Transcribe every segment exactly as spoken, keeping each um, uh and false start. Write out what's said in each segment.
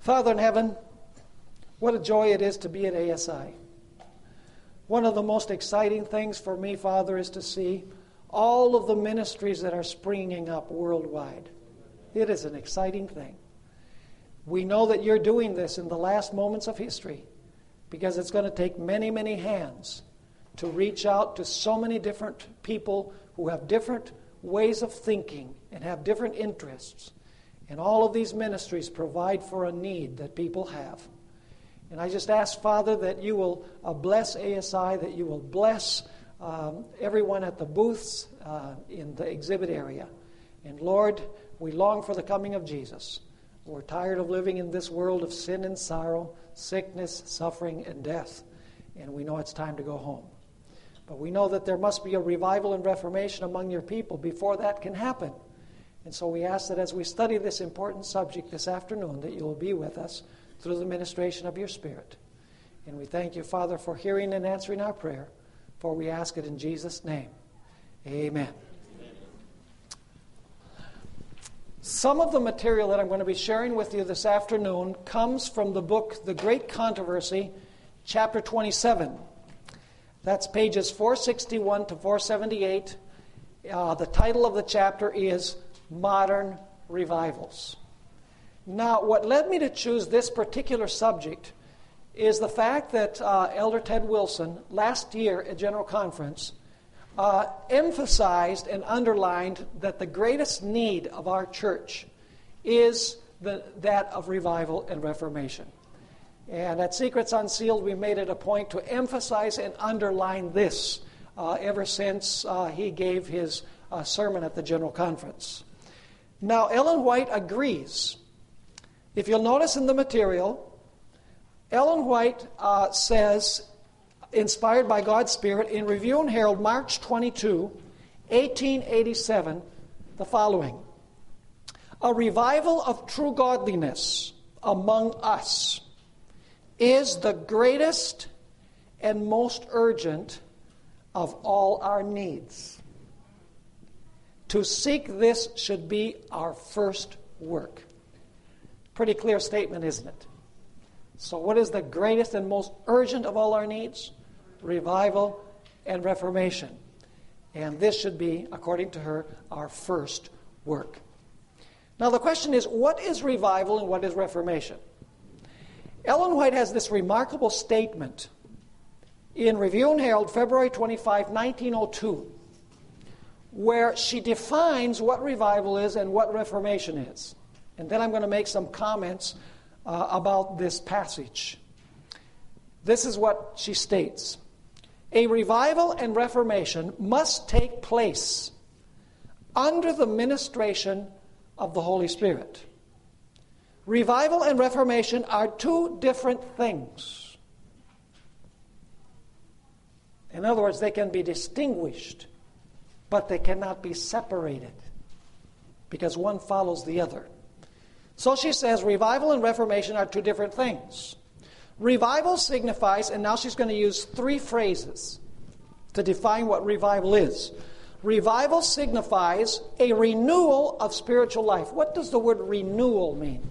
Father in heaven, what a joy it is to be at A S I. One of the most exciting things for me, Father, is to see all of the ministries that are springing up worldwide. It is an exciting thing. We know that you're doing this in the last moments of history because it's going to take many, many hands to reach out to so many different people who have different ways of thinking and have different interests. And all of these ministries provide for a need that people have. And I just ask, Father, that you will uh, bless A S I, that you will bless um, everyone at the booths uh, in the exhibit area. And Lord, we long for the coming of Jesus. We're tired of living in this world of sin and sorrow, sickness, suffering, and death. And we know it's time to go home. But we know that there must be a revival and reformation among your people before that can happen. And so we ask that as we study this important subject this afternoon, that you will be with us through the ministration of your Spirit. And we thank you, Father, for hearing and answering our prayer, for we ask it in Jesus' name. Amen. Some of the material that I'm going to be sharing with you this afternoon comes from the book, The Great Controversy, chapter twenty-seven. That's pages four sixty-one to four seventy-eight. Uh, the title of the chapter is Modern Revivals. Now, what led me to choose this particular subject is the fact that uh, Elder Ted Wilson, last year at General Conference, uh, emphasized and underlined that the greatest need of our church is the, that of revival and reformation. And at Secrets Unsealed, we made it a point to emphasize and underline this uh, ever since uh, he gave his uh, sermon at the General Conference. Now, Ellen White agrees. If you'll notice in the material, Ellen White uh, says, inspired by God's Spirit, in Review and Herald, March twenty-second, eighteen eighty-seven, the following. A revival of true godliness among us is the greatest and most urgent of all our needs. To seek this should be our first work. Pretty clear statement, isn't it? So what is the greatest and most urgent of all our needs? Revival and reformation. And this should be, according to her, our first work. Now the question is, what is revival and what is reformation? Ellen White has this remarkable statement in Review and Herald, February twenty-fifth, nineteen oh two, where she defines what revival is and what reformation is. And then I'm going to make some comments uh, about this passage. This is what she states. A revival and reformation must take place under the ministration of the Holy Spirit. Revival and reformation are two different things. In other words, they can be distinguished, but they cannot be separated because one follows the other. So she says revival and reformation are two different things. Revival signifies, and now she's going to use three phrases to define what revival is. Revival signifies a renewal of spiritual life. What does the word renewal mean?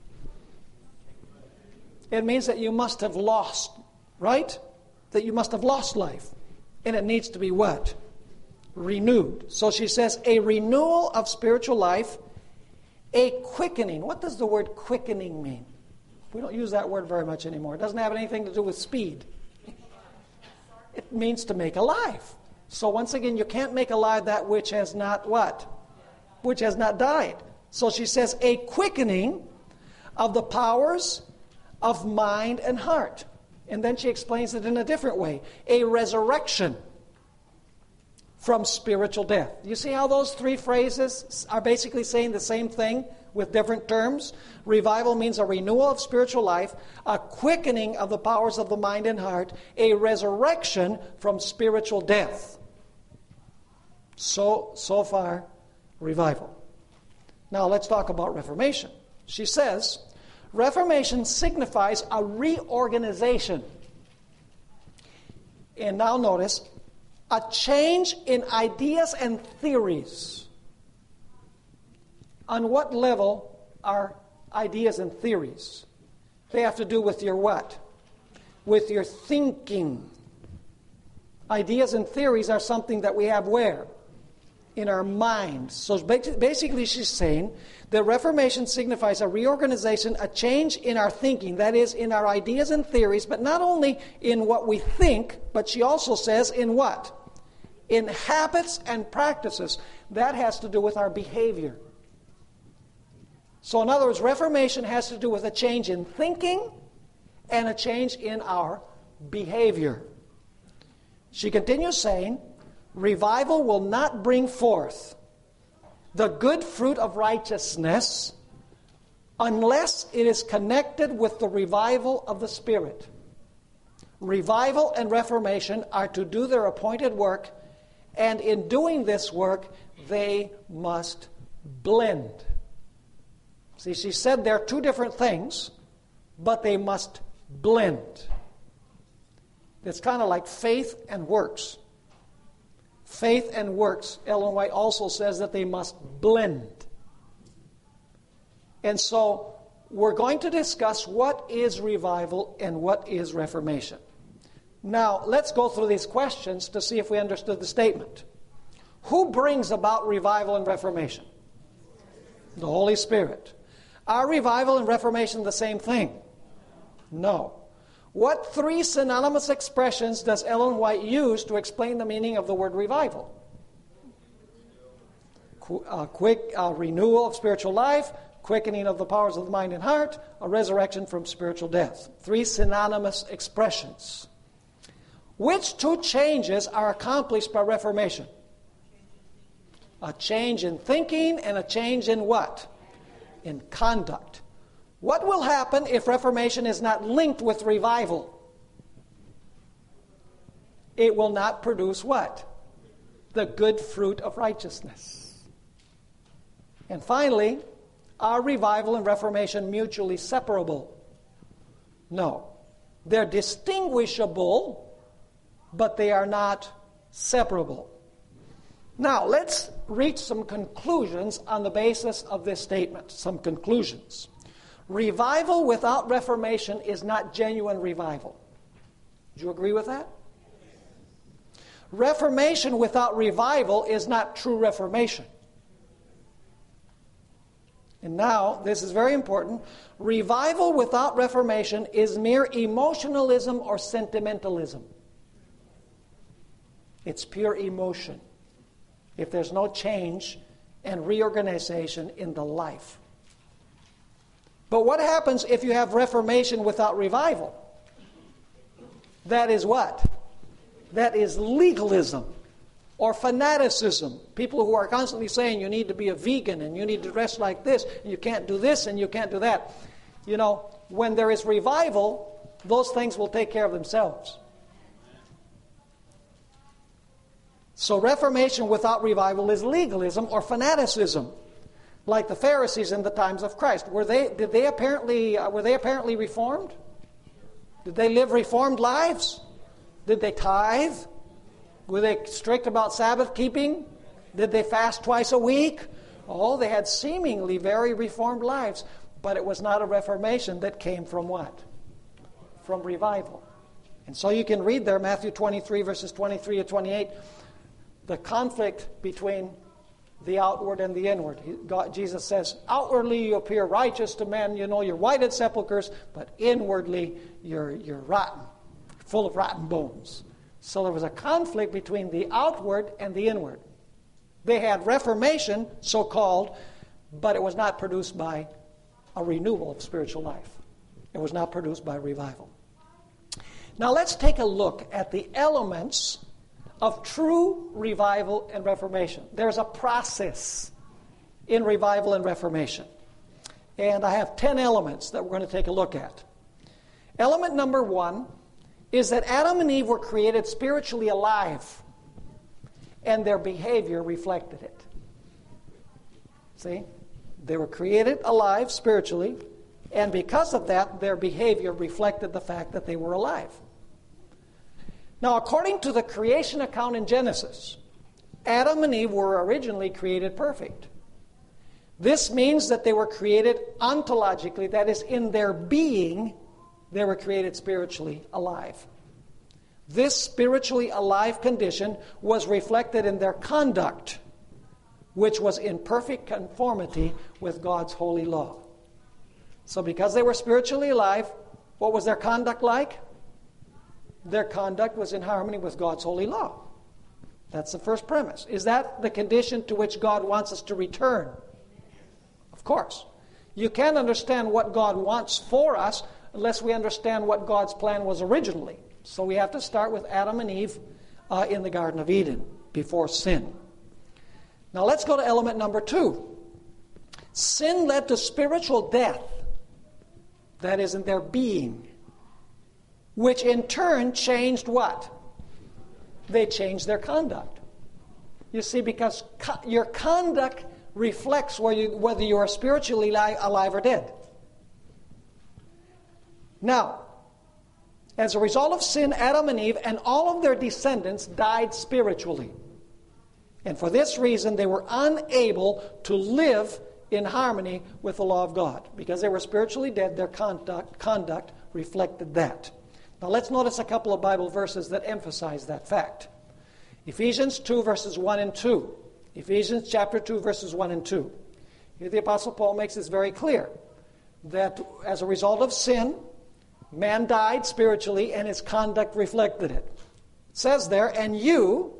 It means that you must have lost, right? That you must have lost life. And it needs to be what? Renewed. So she says a renewal of spiritual life. A quickening. What does the word quickening mean? We don't use that word very much anymore. It doesn't have anything to do with speed. It means to make alive. So once again, you can't make alive that which has not what? Which has not died. So she says a quickening of the powers of mind and heart. And then she explains it in a different way. A resurrection from spiritual death. You see how those three phrases are basically saying the same thing with different terms? Revival means a renewal of spiritual life, a quickening of the powers of the mind and heart, a resurrection from spiritual death. So, so far, revival. Now let's talk about reformation. She says, reformation signifies a reorganization. And now notice, a change in ideas and theories. On what level are ideas and theories? They have to do with your what? With your thinking. Ideas and theories are something that we have where? In our minds. So basically she's saying the Reformation signifies a reorganization, a change in our thinking, that is, in our ideas and theories, but not only in what we think, but she also says in what? In habits and practices. That has to do with our behavior. So in other words, Reformation has to do with a change in thinking and a change in our behavior. She continues saying, revival will not bring forth the good fruit of righteousness unless it is connected with the revival of the Spirit. Revival and Reformation are to do their appointed work, and in doing this work, they must blend. See, she said they're two different things, but they must blend. It's kind of like faith and works. Faith and works, Ellen White also says that they must blend. And so we're going to discuss what is revival and what is Reformation. Now, let's go through these questions to see if we understood the statement. Who brings about revival and Reformation? The Holy Spirit. Are revival and Reformation the same thing? No. What three synonymous expressions does Ellen White use to explain the meaning of the word revival? Qu- uh, quick uh, renewal of spiritual life, quickening of the powers of the mind and heart, a resurrection from spiritual death. Three synonymous expressions. Which two changes are accomplished by Reformation? A change in thinking and a change in what? In conduct. What will happen if Reformation is not linked with revival? It will not produce what? The good fruit of righteousness. And finally, are revival and Reformation mutually separable? No. They're distinguishable, but they are not separable. Now, let's reach some conclusions on the basis of this statement. Some conclusions. Revival without Reformation is not genuine revival. Do you agree with that? Reformation without revival is not true Reformation. And now, this is very important. Revival without Reformation is mere emotionalism or sentimentalism. It's pure emotion if there's no change and reorganization in the life. But what happens if you have Reformation without revival? That is what? That is legalism or fanaticism. People who are constantly saying you need to be a vegan and you need to dress like this, and you can't do this and you can't do that. You know, when there is revival, those things will take care of themselves. So Reformation without revival is legalism or fanaticism. Like the Pharisees in the times of Christ. Were they, did they apparently, uh, were they apparently reformed? Did they live reformed lives? Did they tithe? Were they strict about Sabbath keeping? Did they fast twice a week? Oh, they had seemingly very reformed lives. But it was not a reformation that came from what? From revival. And so you can read there, Matthew twenty-three, verses twenty-three to twenty-eight, the conflict between the outward and the inward. He, God, Jesus says, outwardly you appear righteous to men, you know, you're whited sepulchres, but inwardly you're, you're rotten, full of rotten bones. So there was a conflict between the outward and the inward. They had reformation, so-called, but it was not produced by a renewal of spiritual life. It was not produced by revival. Now let's take a look at the elements of true revival and reformation. There's a process in revival and reformation. And I have ten elements that we're going to take a look at. Element number one is that Adam and Eve were created spiritually alive, and their behavior reflected it. See? They were created alive spiritually, and because of that, their behavior reflected the fact that they were alive. Now, according to the creation account in Genesis, Adam and Eve were originally created perfect. This means that they were created ontologically, that is, in their being, they were created spiritually alive. This spiritually alive condition was reflected in their conduct, which was in perfect conformity with God's holy law. So because they were spiritually alive, what was their conduct like? Their conduct was in harmony with God's holy law. That's the first premise. Is that the condition to which God wants us to return? Of course. You can't understand what God wants for us unless we understand what God's plan was originally. So we have to start with Adam and Eve uh, in the Garden of Eden before sin. Now let's go to element number two. Sin led to spiritual death, that is, in their being, which in turn changed what? They changed their conduct. You see, because co- your conduct reflects whether you, whether you are spiritually li- alive or dead. Now, as a result of sin, Adam and Eve and all of their descendants died spiritually. And for this reason, they were unable to live in harmony with the law of God. Because they were spiritually dead, their conduct, conduct reflected that. Now let's notice a couple of Bible verses that emphasize that fact. Ephesians two, verses one and two. Ephesians chapter two, verses one and two. Here the Apostle Paul makes this very clear, that as a result of sin, man died spiritually and his conduct reflected it. It says there, and you,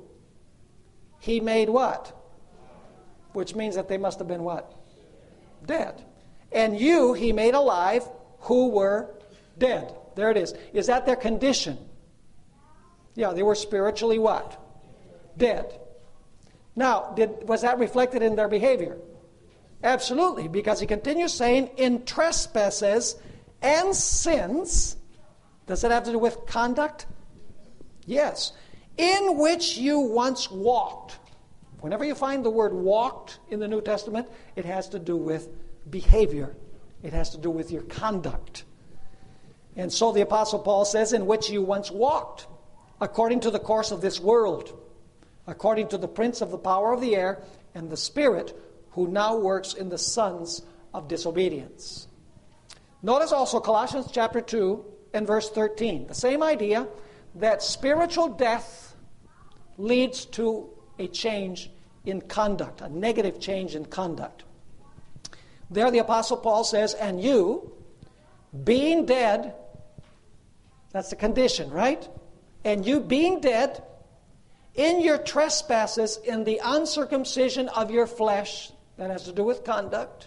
he made what? Which means that they must have been what? Dead. And you, he made alive, who were dead. There it is. Is that their condition? Yeah, they were spiritually what? Dead. Now, did, was that reflected in their behavior? Absolutely, because he continues saying, in trespasses and sins. Does it have to do with conduct? Yes. In which you once walked. Whenever you find the word walked in the New Testament, it has to do with behavior. It has to do with your conduct. And so the Apostle Paul says, in which you once walked, according to the course of this world, according to the prince of the power of the air, and the spirit who now works in the sons of disobedience. Notice also Colossians chapter two and verse thirteen. The same idea that spiritual death leads to a change in conduct, a negative change in conduct. There the Apostle Paul says, and you, being dead, that's the condition, right? And you being dead in your trespasses, in the uncircumcision of your flesh, that has to do with conduct,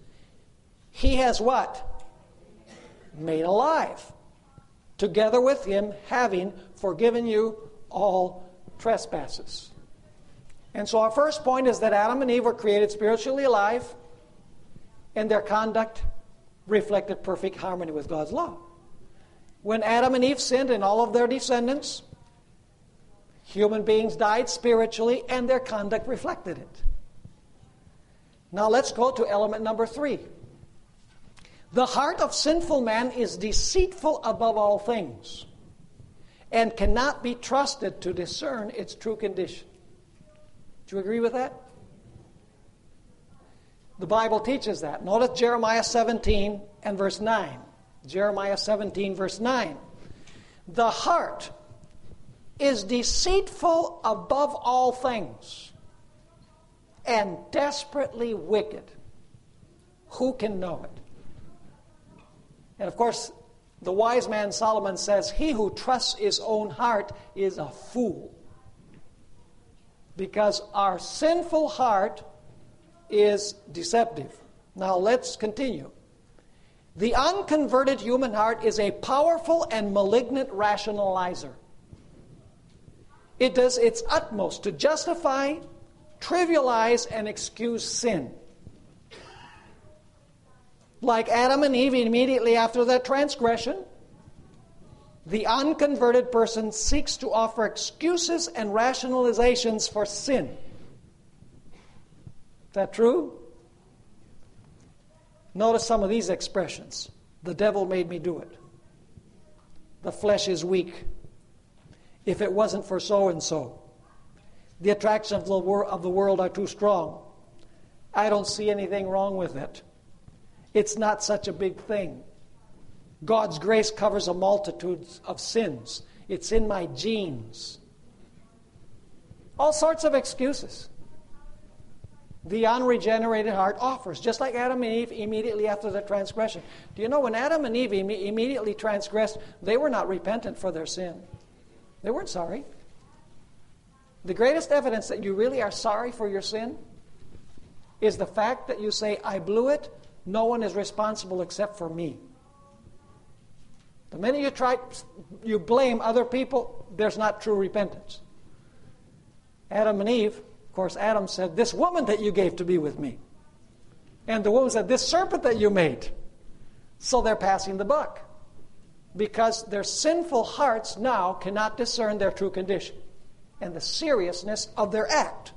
he has what? Made alive. Together with him, having forgiven you all trespasses. And so our first point is that Adam and Eve were created spiritually alive, and their conduct reflected perfect harmony with God's law. When Adam and Eve sinned and all of their descendants, human beings died spiritually, and their conduct reflected it. Now let's go to element number three. The heart of sinful man is deceitful above all things and cannot be trusted to discern its true condition. Do you agree with that? The Bible teaches that. Notice Jeremiah seventeen and verse nine. Jeremiah seventeen, verse nine. The heart is deceitful above all things and desperately wicked. Who can know it? And of course, the wise man Solomon says, he who trusts his own heart is a fool. Because our sinful heart is deceptive. Now let's continue. The unconverted human heart is a powerful and malignant rationalizer. It does its utmost to justify, trivialize, and excuse sin. Like Adam and Eve immediately after their transgression, the unconverted person seeks to offer excuses and rationalizations for sin. Is that true? Notice some of these expressions. The devil made me do it. The flesh is weak. If it wasn't for so-and-so. The attractions of the, wor- of the world are too strong. I don't see anything wrong with it. It's not such a big thing. God's grace covers a multitude of sins. It's in my genes. All sorts of excuses. The unregenerated heart offers, just like Adam and Eve immediately after the transgression. Do you know when Adam and Eve im- immediately transgressed, they were not repentant for their sin. They weren't sorry. The greatest evidence that you really are sorry for your sin is the fact that you say, I blew it, no one is responsible except for me. The minute you try, you blame other people, there's not true repentance. Adam and Eve, of course, Adam said, this woman that you gave to be with me. And the woman said, this serpent that you made. So they're passing the buck. Because their sinful hearts now cannot discern their true condition and the seriousness of their act.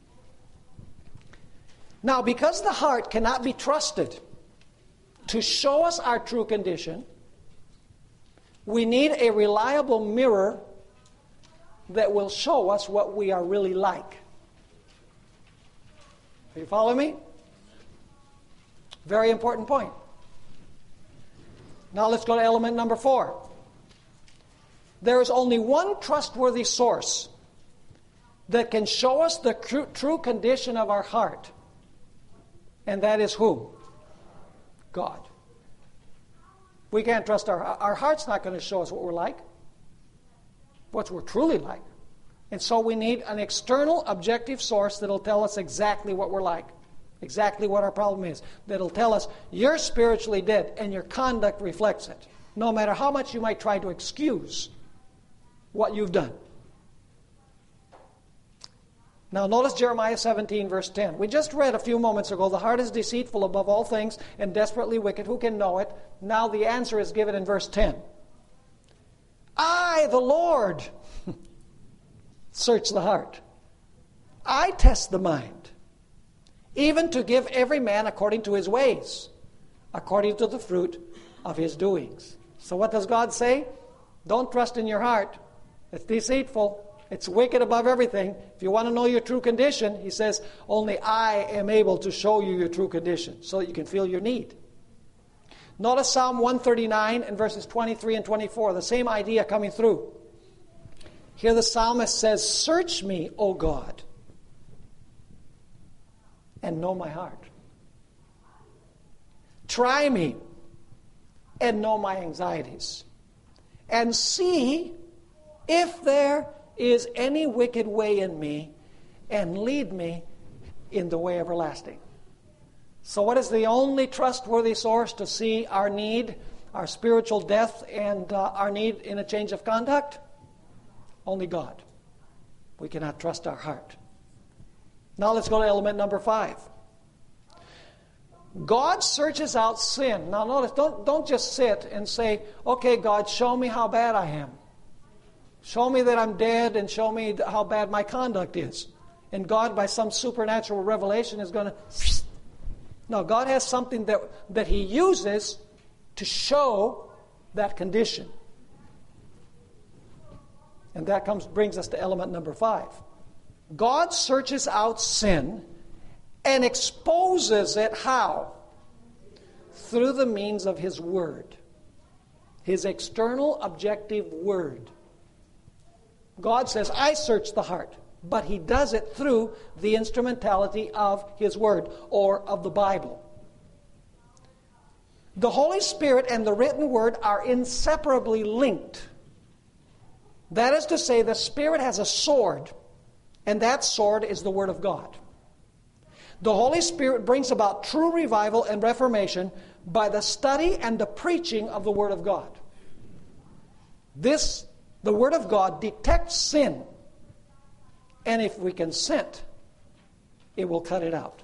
Now, because the heart cannot be trusted to show us our true condition, we need a reliable mirror that will show us what we are really like. Are you following me? Very important point. Now let's go to element number four. There is only one trustworthy source that can show us the true condition of our heart. And that is who? God. We can't trust our our heart's not going to show us what we're like, what we're truly like. And so we need an external objective source that'll tell us exactly what we're like, exactly what our problem is, that'll tell us you're spiritually dead and your conduct reflects it, no matter how much you might try to excuse what you've done. Now notice Jeremiah seventeen, verse ten. We just read a few moments ago, the heart is deceitful above all things and desperately wicked. Who can know it? Now the answer is given in verse ten. I, the Lord, search the heart. I test the mind, even to give every man according to his ways, according to the fruit of his doings. So what does God say? Don't trust in your heart. It's deceitful. It's wicked above everything. If you want to know your true condition, he says, only I am able to show you your true condition so that you can feel your need. Notice Psalm one thirty-nine and verses twenty-three and twenty-four, the same idea coming through. Here the psalmist says, search me, O God, and know my heart. Try me and know my anxieties, and see if there is any wicked way in me, and lead me in the way everlasting. So what is the only trustworthy source to see our need, our spiritual death, and uh, our need in a change of conduct? Only God. We cannot trust our heart. Now let's go to element number five. God searches out sin. Now notice, don't, don't just sit and say, okay, God, show me how bad I am. Show me that I'm dead and show me how bad my conduct is. And God, by some supernatural revelation, is going to... No, God has something that, that He uses to show that condition. And that comes brings us to element number five. God searches out sin and exposes it how? Through the means of His Word. His external objective Word. God says, I search the heart. But He does it through the instrumentality of His Word or of the Bible. The Holy Spirit and the written Word are inseparably linked. That is to say, the Spirit has a sword, and that sword is the Word of God. The Holy Spirit brings about true revival and reformation by the study and the preaching of the Word of God. This, the Word of God, detects sin. And if we consent, it will cut it out.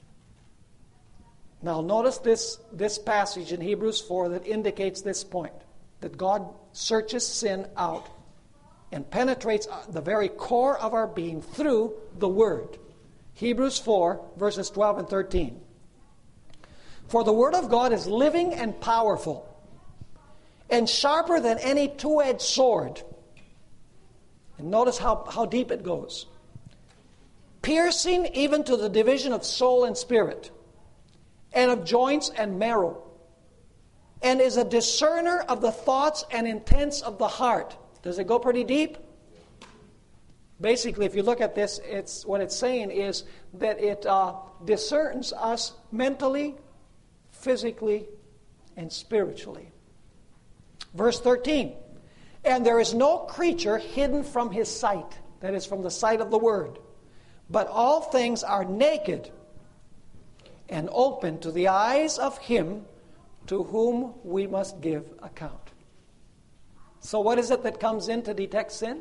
Now notice this, this passage in Hebrews four that indicates this point. That God searches sin out and penetrates the very core of our being through the Word. Hebrews four, verses twelve and thirteen. For the Word of God is living and powerful, and sharper than any two-edged sword. And notice how, how deep it goes. piercing even to the division of soul and spirit, and of joints and marrow, and is a discerner of the thoughts and intents of the heart. Does it go pretty deep? Basically, if you look at this, it's what it's saying is that it uh, discerns us mentally, physically, and spiritually. Verse thirteen, and there is no creature hidden from his sight, that is, from the sight of the Word, but all things are naked and open to the eyes of him to whom we must give account. So what is it that comes in to detect sin?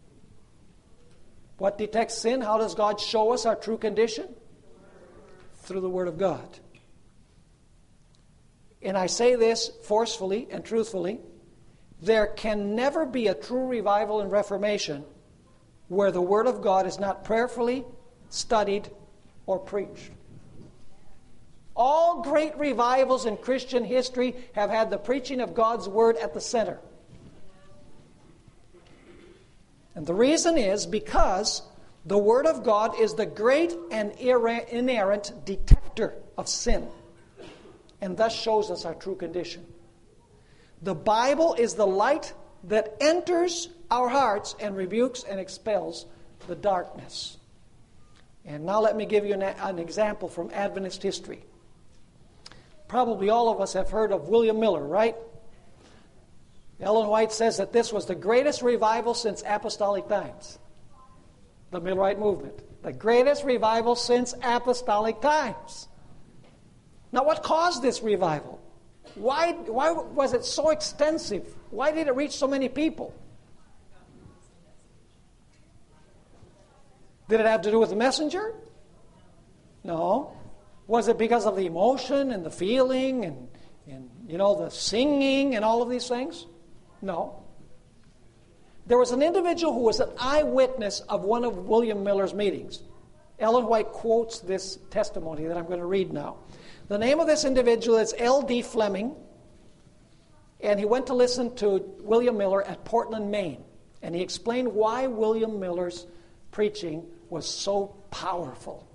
What detects sin? How does God show us our true condition? Through the Word of God. And I say this forcefully and truthfully, there can never be a true revival and reformation where the Word of God is not prayerfully studied or preached. All great revivals in Christian history have had the preaching of God's Word at the center. And the reason is because the Word of God is the great and inerrant detector of sin, and thus shows us our true condition. The Bible is the light that enters our hearts and rebukes and expels the darkness. And now let me give you an, an example from Adventist history. Probably all of us have heard of William Miller, right? Ellen White says that this was the greatest revival since apostolic times. The Millerite movement. The greatest revival since apostolic times. Now, what caused this revival? Why, why was it so extensive? Why did it reach so many people? Did it have to do with the messenger? No. Was it because of the emotion and the feeling and, and you know, the singing and all of these things? No. There was an individual who was an eyewitness of one of William Miller's meetings. Ellen White quotes this testimony that I'm going to read now. The name of this individual is L D Fleming, and he went to listen to William Miller at Portland, Maine. And he explained why William Miller's preaching was so powerful.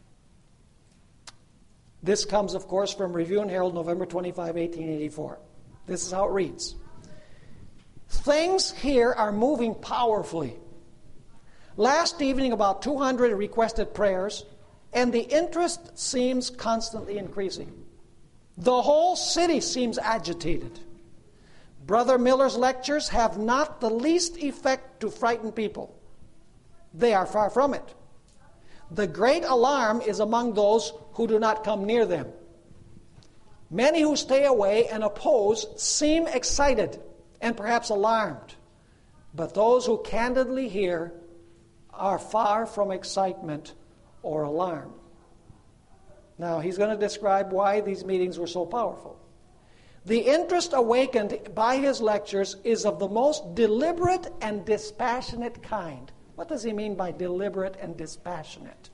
This comes, of course, from Review and Herald, November twenty-fifth, eighteen eighty-four. This is how it reads. Things here are moving powerfully. Last evening, about two hundred requested prayers, and the interest seems constantly increasing. The whole city seems agitated. Brother Miller's lectures have not the least effect to frighten people. They are far from it. The great alarm is among those who do not come near them. Many who stay away and oppose seem excited and perhaps alarmed, but those who candidly hear are far from excitement or alarm. Now, he's going to describe why these meetings were so powerful. The interest awakened by his lectures is of the most deliberate and dispassionate kind. What does he mean by deliberate and dispassionate?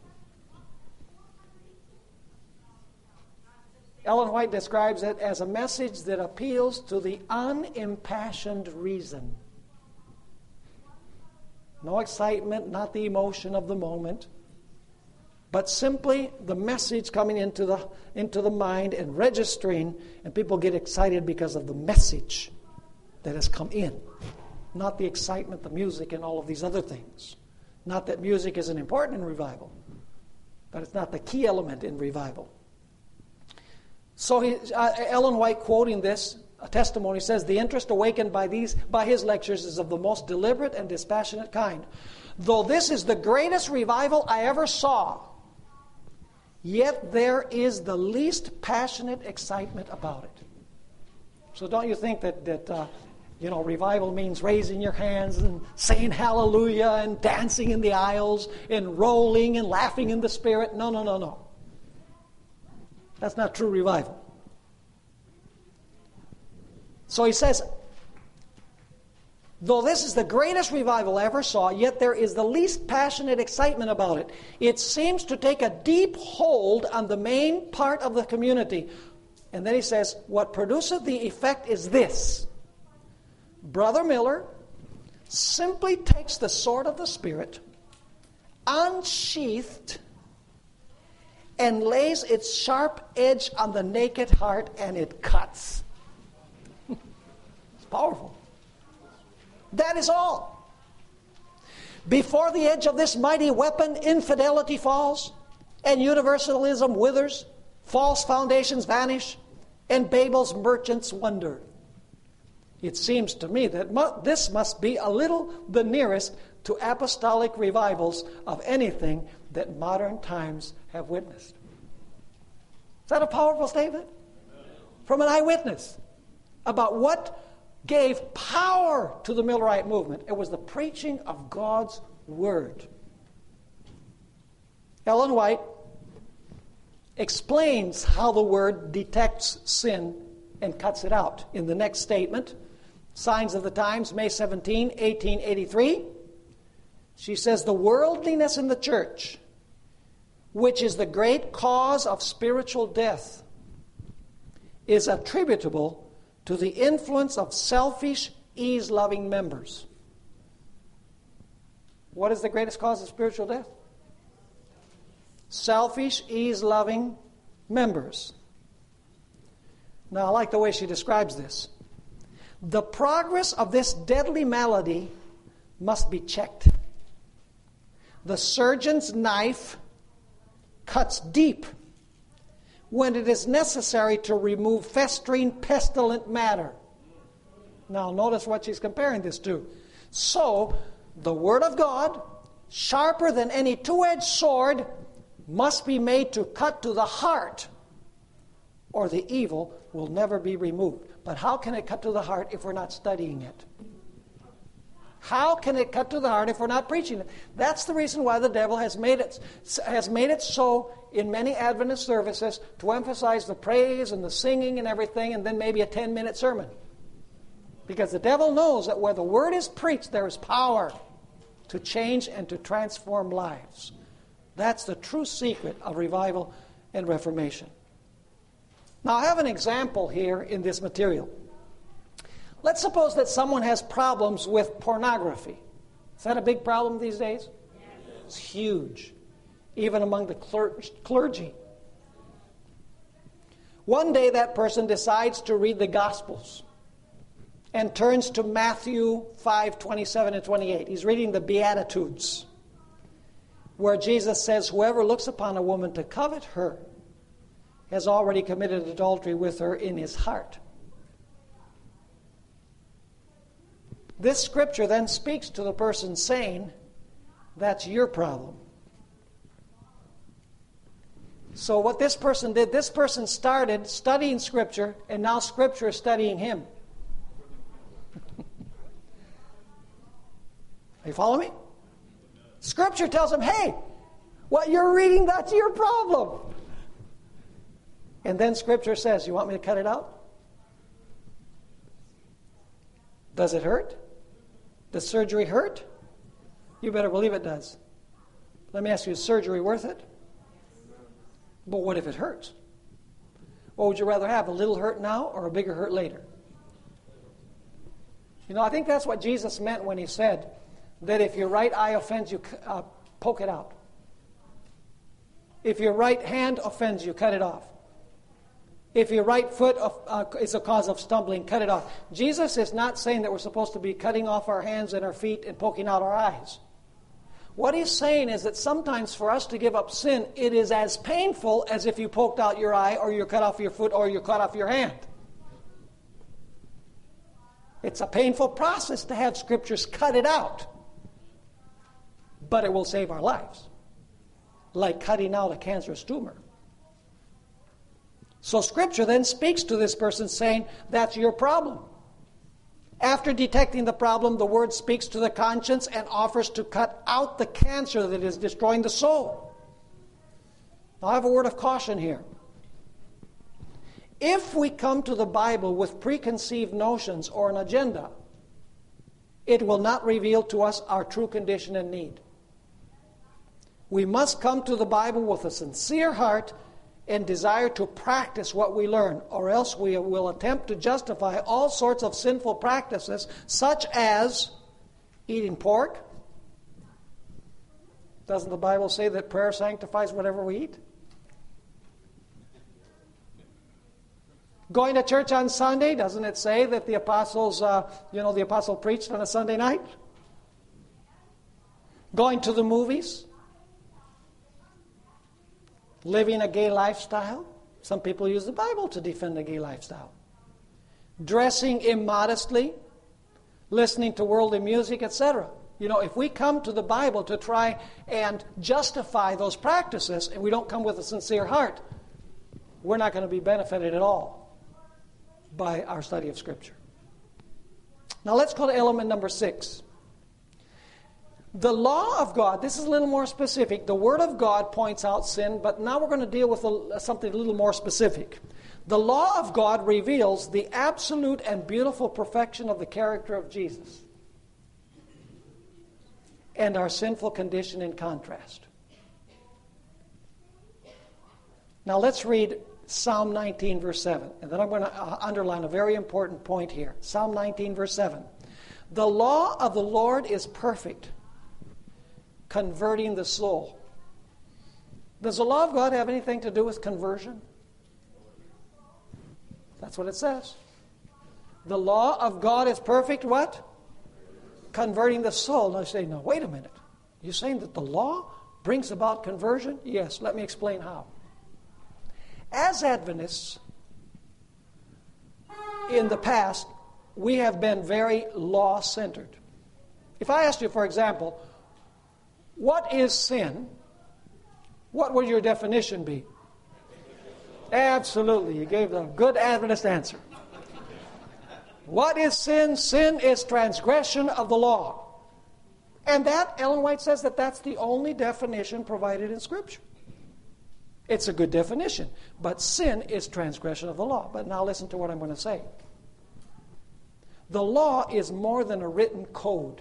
Ellen White describes it as a message that appeals to the unimpassioned reason. No excitement, not the emotion of the moment, but simply the message coming into the, into the mind and registering, and people get excited because of the message that has come in. Not the excitement, the music, and all of these other things. Not that music isn't important in revival, but it's not the key element in revival. So he, uh, Ellen White, quoting this a testimony, says, the interest awakened by these by his lectures is of the most deliberate and dispassionate kind. Though this is the greatest revival I ever saw, yet there is the least passionate excitement about it. So don't you think that, that uh, you know, revival means raising your hands and saying hallelujah and dancing in the aisles and rolling and laughing in the Spirit? No, no, no, no. That's not true revival. So he says, though this is the greatest revival I ever saw, yet there is the least passionate excitement about it. It seems to take a deep hold on the main part of the community. And then he says, what produceth the effect is this. Brother Miller simply takes the sword of the Spirit unsheathed and lays its sharp edge on the naked heart, and it cuts. It's powerful. That is all. Before the edge of this mighty weapon, infidelity falls, and universalism withers, false foundations vanish, and Babel's merchants wonder. It seems to me that mu- this must be a little the nearest to apostolic revivals of anything that modern times have witnessed. Is that a powerful statement? From an eyewitness about what gave power to the Millerite movement. It was the preaching of God's Word. Ellen White explains how the Word detects sin and cuts it out in the next statement. Signs of the Times, May seventeenth, eighteen eighty-three. She says, the worldliness in the church, which is the great cause of spiritual death, is attributable to the influence of selfish, ease-loving members. What is the greatest cause of spiritual death? Selfish, ease-loving members. Now, I like the way she describes this. The progress of this deadly malady must be checked. The surgeon's knife cuts deep when it is necessary to remove festering, pestilent matter. Now, notice what she's comparing this to. So, the Word of God, sharper than any two-edged sword, must be made to cut to the heart, or the evil will never be removed. But how can it cut to the heart if we're not studying it? How can it cut to the heart if we're not preaching it? That's the reason why the devil has made it has made it so in many Adventist services to emphasize the praise and the singing and everything, and then maybe a ten-minute sermon. Because the devil knows that where the Word is preached, there is power to change and to transform lives. That's the true secret of revival and reformation. Now, I have an example here in this material. Let's suppose that someone has problems with pornography. Is that a big problem these days? Yes. It's huge, even among the clergy. One day that person decides to read the Gospels and turns to Matthew five, twenty-seven and twenty-eight. He's reading the Beatitudes, where Jesus says, whoever looks upon a woman to covet her has already committed adultery with her in his heart. This scripture then speaks to the person saying, that's your problem. So what this person did, this person started studying Scripture, and now Scripture is studying him. You follow me? Scripture tells him, hey, what you're reading, that's your problem. And then Scripture says, you want me to cut it out? Does it hurt? Does surgery hurt? You better believe it does. Let me ask you, is surgery worth it? But what if it hurts? What would you rather have, a little hurt now or a bigger hurt later? You know, I think that's what Jesus meant when he said that if your right eye offends you, uh, poke it out. If your right hand offends you, cut it off. If your right foot uh, is a cause of stumbling, cut it off. Jesus is not saying that we're supposed to be cutting off our hands and our feet and poking out our eyes. What he's saying is that sometimes for us to give up sin, it is as painful as if you poked out your eye or you cut off your foot or you cut off your hand. It's a painful process to have Scriptures cut it out. But it will save our lives. Like cutting out a cancerous tumor. So Scripture then speaks to this person saying, that's your problem. After detecting the problem, the Word speaks to the conscience and offers to cut out the cancer that is destroying the soul. Now I have a word of caution here. If we come to the Bible with preconceived notions or an agenda, it will not reveal to us our true condition and need. We must come to the Bible with a sincere heart and desire to practice what we learn, or else we will attempt to justify all sorts of sinful practices, such as eating pork, Doesn't the Bible say that prayer sanctifies whatever we eat? Going to church on Sunday, doesn't it say that the apostles, uh, you know, the apostle preached on a Sunday night? Going to the movies? Living a gay lifestyle? Some people use the Bible to defend a gay lifestyle. Dressing immodestly? Listening to worldly music, et cetera. You know, if we come to the Bible to try and justify those practices and we don't come with a sincere heart, we're not going to be benefited at all by our study of Scripture. Now let's go to element number six. The law of God, this is a little more specific. The Word of God points out sin, but now we're going to deal with a, something a little more specific. The law of God reveals the absolute and beautiful perfection of the character of Jesus and our sinful condition in contrast. Now let's read Psalm nineteen, verse seven. And then I'm going to underline a very important point here. Psalm nineteen, verse seven. The law of the Lord is perfect, converting the soul. Does the law of God have anything to do with conversion? That's what it says. The law of God is perfect, what? Converting the soul. Now I say, no, wait a minute. You're saying that the law brings about conversion? Yes, let me explain how. As Adventists, in the past, we have been very law-centered. If I asked you, for example, what is sin? What would your definition be? Absolutely. You gave a good Adventist answer. What is sin? Sin is transgression of the law. And that, Ellen White says that that's the only definition provided in Scripture. It's a good definition. But sin is transgression of the law. But now listen to what I'm going to say. The law is more than a written code.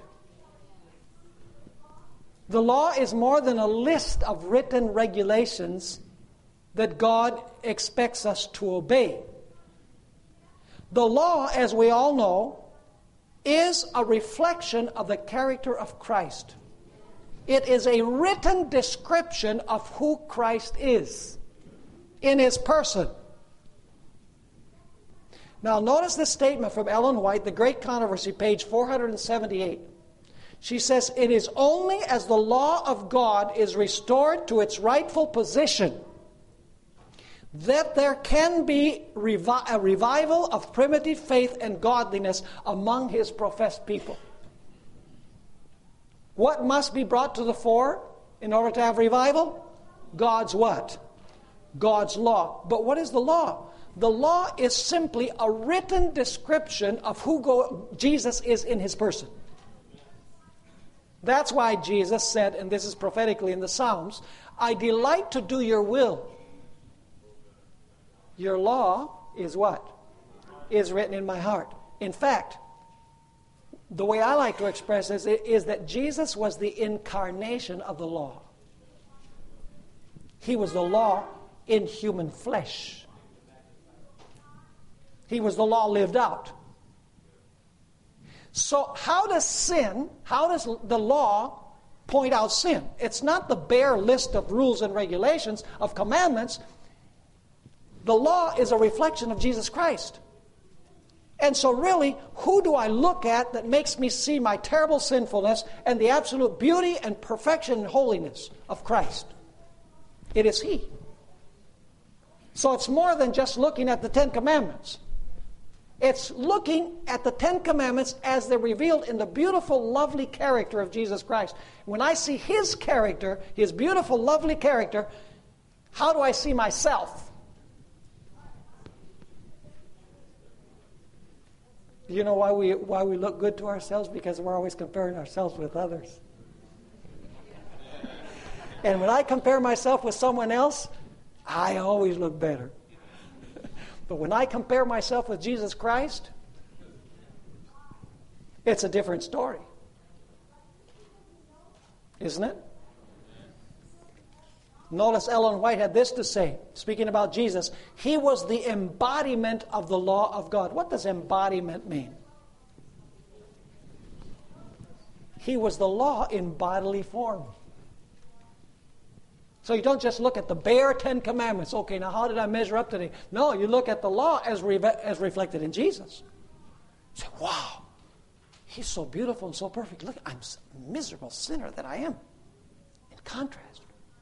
The law is more than a list of written regulations that God expects us to obey. The law, as we all know, is a reflection of the character of Christ. It is a written description of who Christ is in His person. Now notice this statement from Ellen White, The Great Controversy, page four seventy-eight. She says, "It is only as the law of God is restored to its rightful position that there can be revi- a revival of primitive faith and godliness among His professed people." What must be brought to the fore in order to have revival? God's what? God's law. But what is the law? The law is simply a written description of who go- Jesus is in His person. That's why Jesus said, and this is prophetically in the Psalms, "I delight to do your will." Your law is what? Is written in my heart. In fact, the way I like to express this is that Jesus was the incarnation of the law. He was the law in human flesh. He was the law lived out. So how does sin, how does the law point out sin? It's not the bare list of rules and regulations, of commandments. The law is a reflection of Jesus Christ. And so really, who do I look at that makes me see my terrible sinfulness and the absolute beauty and perfection and holiness of Christ? It is He. So it's more than just looking at the Ten Commandments. It's looking at the Ten Commandments as they're revealed in the beautiful, lovely character of Jesus Christ. When I see His character, His beautiful, lovely character, how do I see myself? Do you know why we why we look good to ourselves? Because we're always comparing ourselves with others. And when I compare myself with someone else, I always look better. But when I compare myself with Jesus Christ, it's a different story. Isn't it? Notice Ellen White had this to say, speaking about Jesus. He was the embodiment of the law of God. What does embodiment mean? He was the law in bodily form. So you don't just look at the bare Ten Commandments. Okay, now how did I measure up today? No, you look at the law as, re- as reflected in Jesus. You say, wow, he's so beautiful and so perfect. Look, I'm a miserable sinner that I am. In contrast.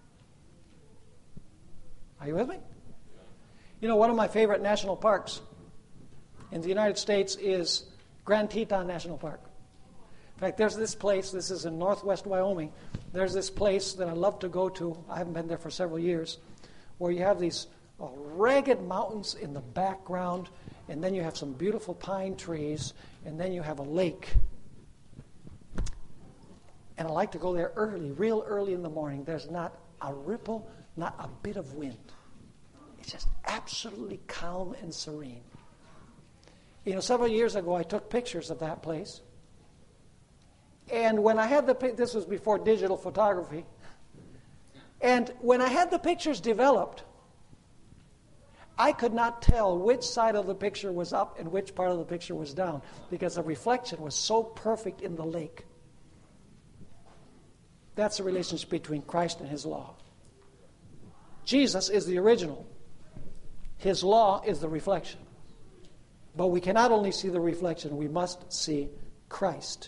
Are you with me? You know, one of my favorite national parks in the United States is Grand Teton National Park. In fact, there's this place, this is in northwest Wyoming, there's this place that I love to go to, I haven't been there for several years, where you have these uh, ragged mountains in the background, and then you have some beautiful pine trees, and then you have a lake. And I like to go there early, real early in the morning. There's not a ripple, not a bit of wind. It's just absolutely calm and serene. You know, several years ago, I took pictures of that place. And when I had the, this was before digital photography, and when I had the pictures developed, I could not tell which side of the picture was up and which part of the picture was down, because the reflection was so perfect in the lake. That's the relationship between Christ and His law. Jesus is the original. His law is the reflection. But we cannot only see the reflection, we must see Christ.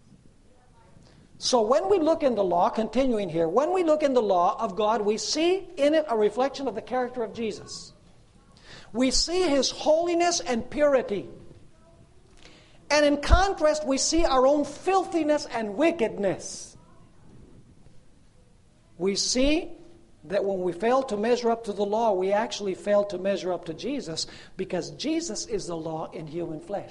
So when we look in the law, continuing here, when we look in the law of God, we see in it a reflection of the character of Jesus. We see His holiness and purity. And in contrast, we see our own filthiness and wickedness. We see that when we fail to measure up to the law, we actually fail to measure up to Jesus, because Jesus is the law in human flesh.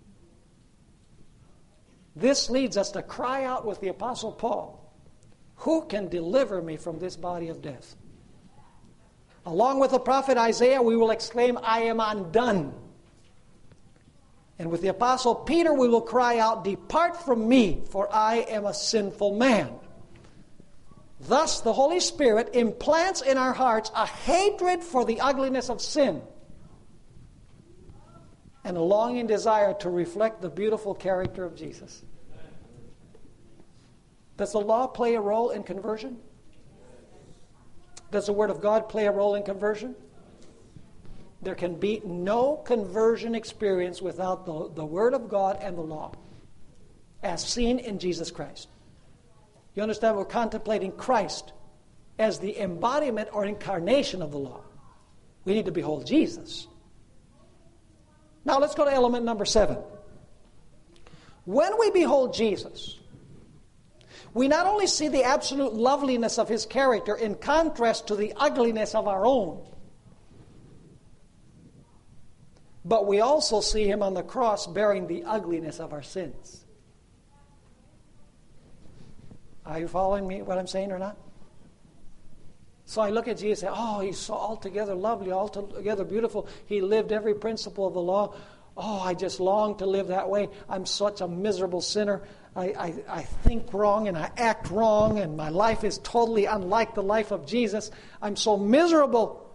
This leads us to cry out with the Apostle Paul, "Who can deliver me from this body of death?" Along with the prophet Isaiah, we will exclaim, "I am undone." And with the Apostle Peter, we will cry out, "Depart from me, for I am a sinful man." Thus, the Holy Spirit implants in our hearts a hatred for the ugliness of sin and a longing desire to reflect the beautiful character of Jesus. Does the law play a role in conversion? Does the Word of God play a role in conversion? There can be no conversion experience without the, the Word of God and the law, as seen in Jesus Christ. You understand, we're contemplating Christ as the embodiment or incarnation of the law. We need to behold Jesus. Now let's go to element number seven. When we behold Jesus, we not only see the absolute loveliness of His character in contrast to the ugliness of our own, but we also see Him on the cross bearing the ugliness of our sins. Are you following me, what I'm saying or not? So I look at Jesus and say, oh, He's so altogether lovely, altogether beautiful. He lived every principle of the law. Oh, I just long to live that way. I'm such a miserable sinner. I, I, I think wrong and I act wrong, and my life is totally unlike the life of Jesus. I'm so miserable.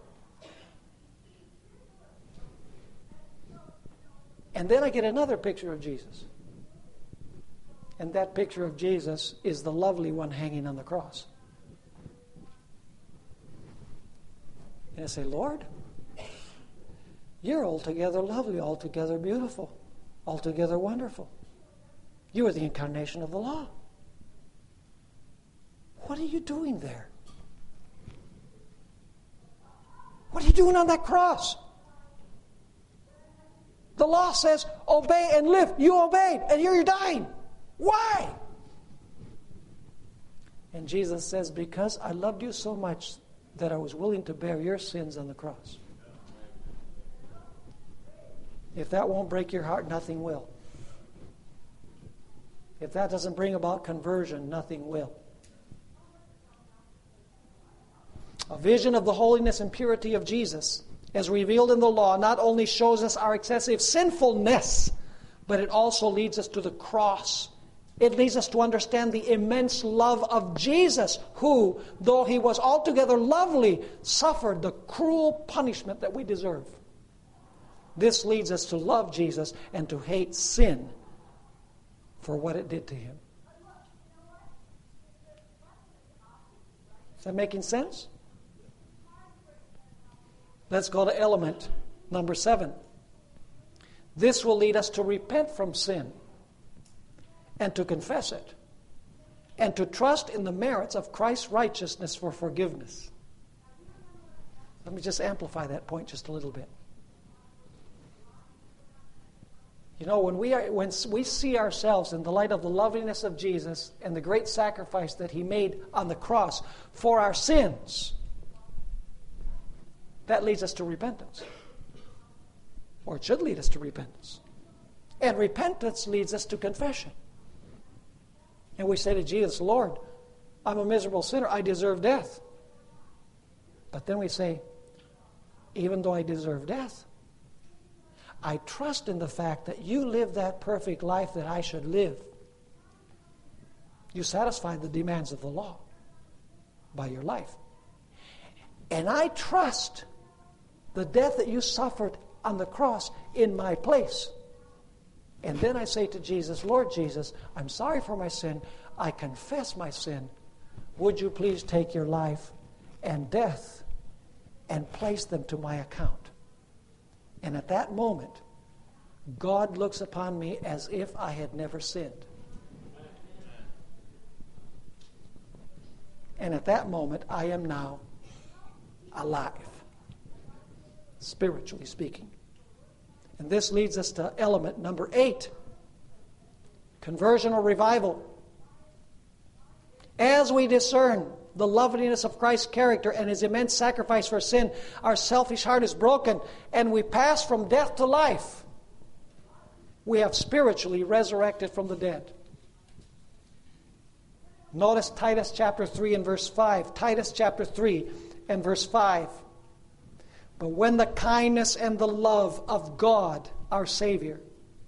And then I get another picture of Jesus. And that picture of Jesus is the lovely one hanging on the cross. And I say, Lord, You're altogether lovely, altogether beautiful, altogether wonderful. You are the incarnation of the law. What are you doing there? What are you doing on that cross? The law says, obey and live. You obeyed, and here you're dying. Why? And Jesus says, because I loved you so much that I was willing to bear your sins on the cross. If that won't break your heart, nothing will. If that doesn't bring about conversion, nothing will. A vision of the holiness and purity of Jesus, as revealed in the law, not only shows us our excessive sinfulness, but it also leads us to the cross. It leads us to understand the immense love of Jesus, who, though He was altogether lovely, suffered the cruel punishment that we deserve. This leads us to love Jesus and to hate sin for what it did to Him. Is that making sense? Let's go to element number seven. This will lead us to repent from sin and to confess it and to trust in the merits of Christ's righteousness for forgiveness. Let me just amplify that point just a little bit. You know, when we are, when we see ourselves in the light of the loveliness of Jesus and the great sacrifice that He made on the cross for our sins, that leads us to repentance. Or it should lead us to repentance. And repentance leads us to confession. And we say to Jesus, Lord, I'm a miserable sinner. I deserve death. But then we say, even though I deserve death, I trust in the fact that you lived that perfect life that I should live. You satisfied the demands of the law by your life. And I trust the death that you suffered on the cross in my place. And then I say to Jesus, Lord Jesus, I'm sorry for my sin. I confess my sin. Would you please take your life and death and place them to my account? And at that moment, God looks upon me as if I had never sinned. And at that moment, I am now alive, spiritually speaking. And this leads us to element number eight, conversion or revival. As we discern the loveliness of Christ's character and His immense sacrifice for sin, our selfish heart is broken and we pass from death to life. We have spiritually resurrected from the dead. Notice Titus chapter three and verse five. Titus chapter three and verse five. But when the kindness and the love of God, our Savior,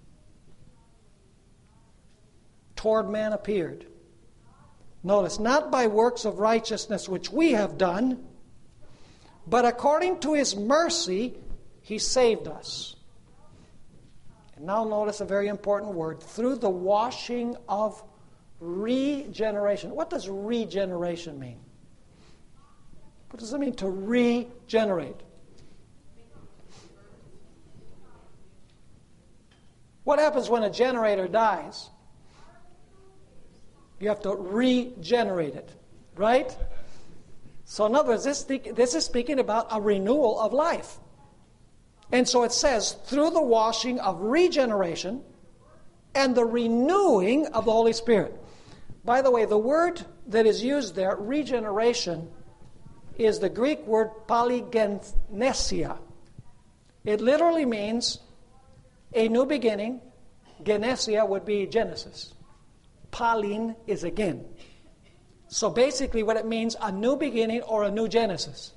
toward man appeared. Notice, not by works of righteousness which we have done, but according to His mercy, He saved us. And now notice a very important word, through the washing of regeneration. What does regeneration mean? What does it mean to regenerate? What happens when a generator dies? You have to regenerate it, right? So in other words, this, this is speaking about a renewal of life. And so it says, through the washing of regeneration and the renewing of the Holy Spirit. By the way, the word that is used there, regeneration, is the Greek word polygenesia. It literally means a new beginning. Genesia would be Genesis. Palin is again. So basically what it means, a new beginning or a new Genesis.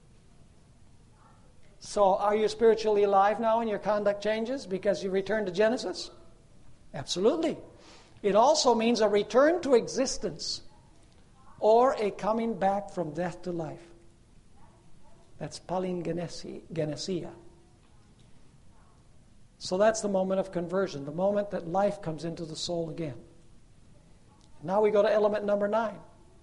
So are you spiritually alive now and your conduct changes because you return to Genesis? Absolutely. It also means a return to existence or a coming back from death to life. That's palingenesia. So that's the moment of conversion, the moment that life comes into the soul again. Now we go to element number nine.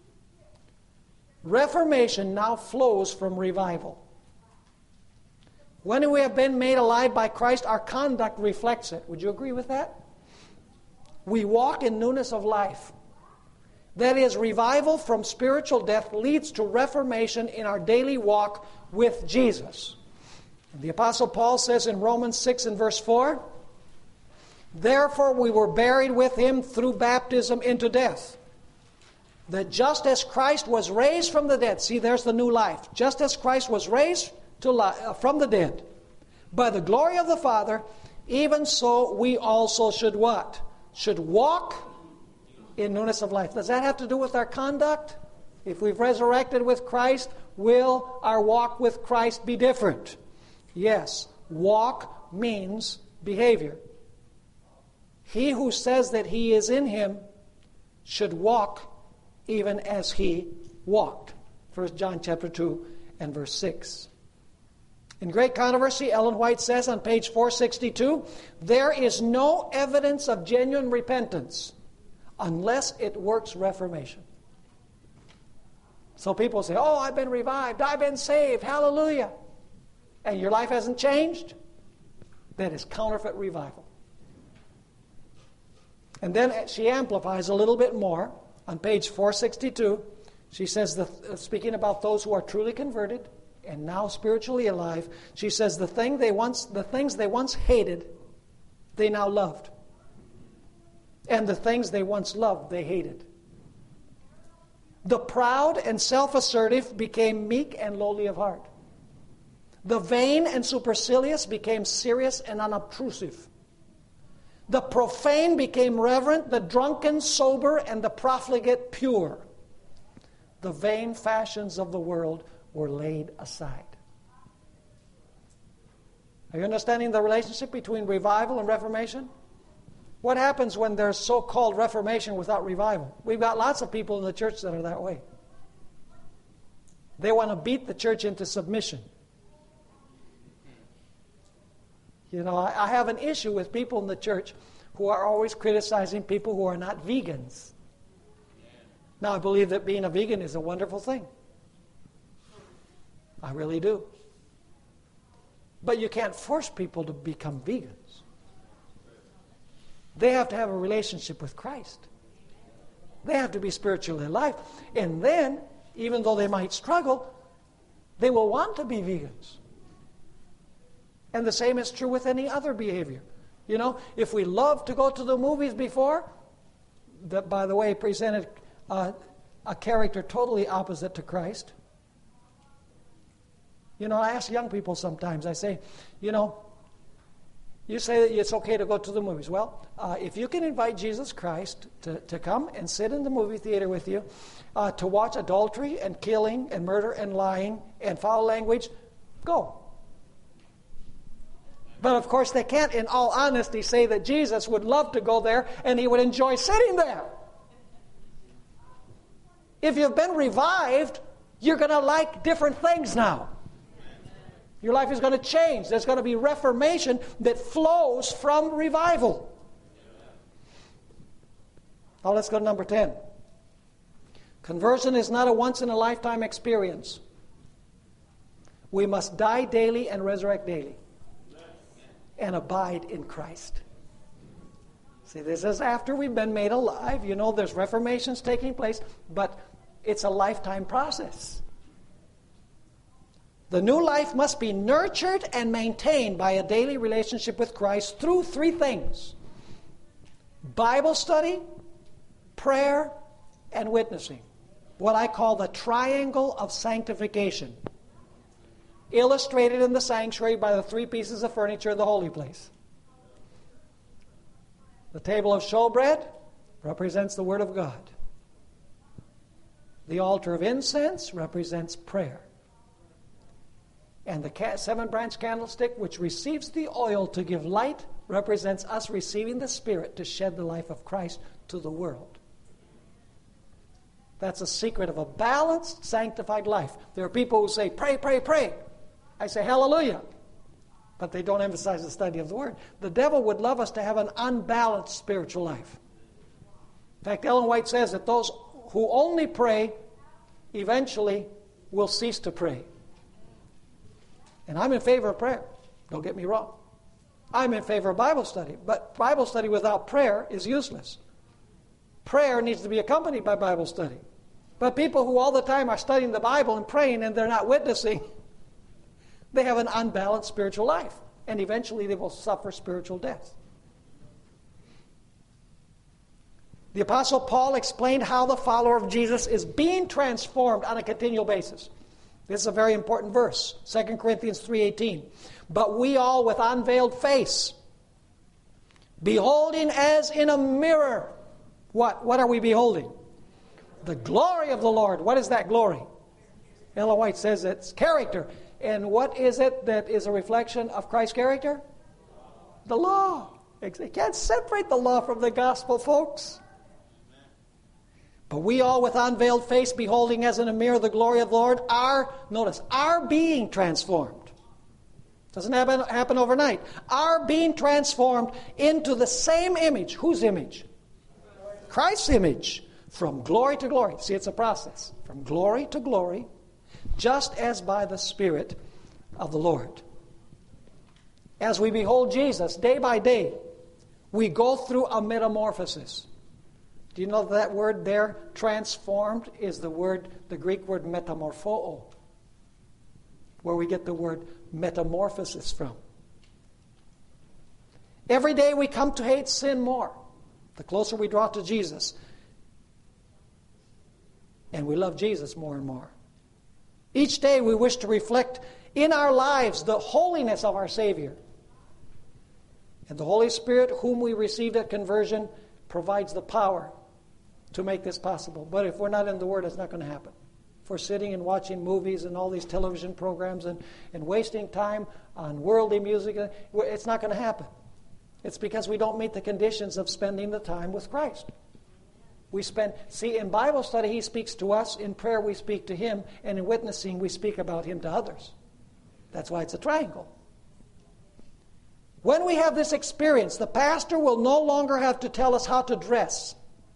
Reformation now flows from revival. When we have been made alive by Christ, our conduct reflects it. Would you agree with that? We walk in newness of life. That is, revival from spiritual death leads to reformation in our daily walk with Jesus. And the Apostle Paul says in Romans six and verse four, therefore we were buried with Him through baptism into death, that just as Christ was raised from the dead, see, there's the new life. Just as Christ was raised to life, uh, from the dead by the glory of the Father, even so we also should what? Should walk in newness of life. Does that have to do with our conduct? If we've resurrected with Christ, will our walk with Christ be different? Yes. Walk means behavior. He who says that he is in Him should walk even as He walked. First John chapter two and verse six. In Great Controversy, Ellen White says on page four sixty-two, there is no evidence of genuine repentance unless it works reformation. So people say, oh, I've been revived, I've been saved, hallelujah. and your life hasn't changed, that is counterfeit revival. And then she amplifies a little bit more on page four sixty-two. She says, the, uh, speaking about those who are truly converted and now spiritually alive, she says the thing they once, the things they once hated, they now loved. And the things they once loved, they hated. The proud and self-assertive became meek and lowly of heart. The vain and supercilious became serious and unobtrusive. The profane became reverent, the drunken sober, and the profligate pure. The vain fashions of the world were laid aside. Are you understanding the relationship between revival and reformation? What happens when there's so-called reformation without revival? We've got lots of people in the church that are that way. They want to beat the church into submission. You know, I, I have an issue with people in the church who are always criticizing people who are not vegans. Now, I believe that being a vegan is a wonderful thing. I really do. But you can't force people to become vegans. They have to have a relationship with Christ. They have to be spiritually alive. And then, even though they might struggle, they will want to be vegans. And the same is true with any other behavior. You know, if we love to go to the movies before, that, by the way, presented uh, a character totally opposite to Christ. You know, I ask young people sometimes, I say, you know, you say that it's okay to go to the movies. Well, uh, if you can invite Jesus Christ to, to come and sit in the movie theater with you, uh, to watch adultery and killing and murder and lying and foul language, go. But of course they can't, in all honesty, say that Jesus would love to go there and he would enjoy sitting there. If you've been revived, you're going to like different things now. Your life is going to change. There's going to be reformation that flows from revival. Now let's go to number ten. Conversion is not a once-in-a-lifetime experience. We must die daily and resurrect daily. And abide in Christ. See, this is after we've been made alive. You know, there's reformations taking place, but it's a lifetime process. The new life must be nurtured and maintained by a daily relationship with Christ through three things: Bible study, prayer, and witnessing. What I call the triangle of sanctification. Illustrated in the sanctuary by the three pieces of furniture in the holy place. The table of showbread represents the Word of God. The altar of incense represents prayer. And the seven-branch candlestick, which receives the oil to give light, represents us receiving the Spirit to shed the life of Christ to the world. That's a secret of a balanced, sanctified life. There are people who say, pray, pray, pray. I say, hallelujah. But they don't emphasize the study of the Word. The devil would love us to have an unbalanced spiritual life. In fact, Ellen White says that those who only pray eventually will cease to pray. And I'm in favor of prayer. Don't get me wrong. I'm in favor of Bible study. But Bible study without prayer is useless. Prayer needs to be accompanied by Bible study. But people who all the time are studying the Bible and praying and they're not witnessing, they have an unbalanced spiritual life. And eventually they will suffer spiritual death. The Apostle Paul explained how the follower of Jesus is being transformed on a continual basis. This is a very important verse, Second Corinthians three eighteen. But we all with unveiled face, beholding as in a mirror. What? What are we beholding? The glory of the Lord. What is that glory? Ellen White says it's character. And what is it that is a reflection of Christ's character? The law. You can't separate the law from the gospel, folks. But we all with unveiled face, beholding as in a mirror the glory of the Lord, are, notice, are being transformed. Doesn't happen, happen overnight. Are being transformed into the same image. Whose image? Christ's image. From glory to glory. See, it's a process. From glory to glory, just as by the Spirit of the Lord. As we behold Jesus day by day, we go through a metamorphosis. Do you know that word there, transformed, is the word, the Greek word metamorpho, where we get the word metamorphosis from. Every day we come to hate sin more, the closer we draw to Jesus. And we love Jesus more and more. Each day we wish to reflect in our lives the holiness of our Savior. And the Holy Spirit, whom we received at conversion, provides the power to make this possible. But if we're not in the Word, it's not going to happen. If we're sitting and watching movies and all these television programs and, and wasting time on worldly music, it's not going to happen. It's because we don't meet the conditions of spending the time with Christ. We spend, see, in Bible study, He speaks to us. In prayer, we speak to Him. And in witnessing, we speak about Him to others. That's why it's a triangle. When we have this experience, the pastor will no longer have to tell us how to dress,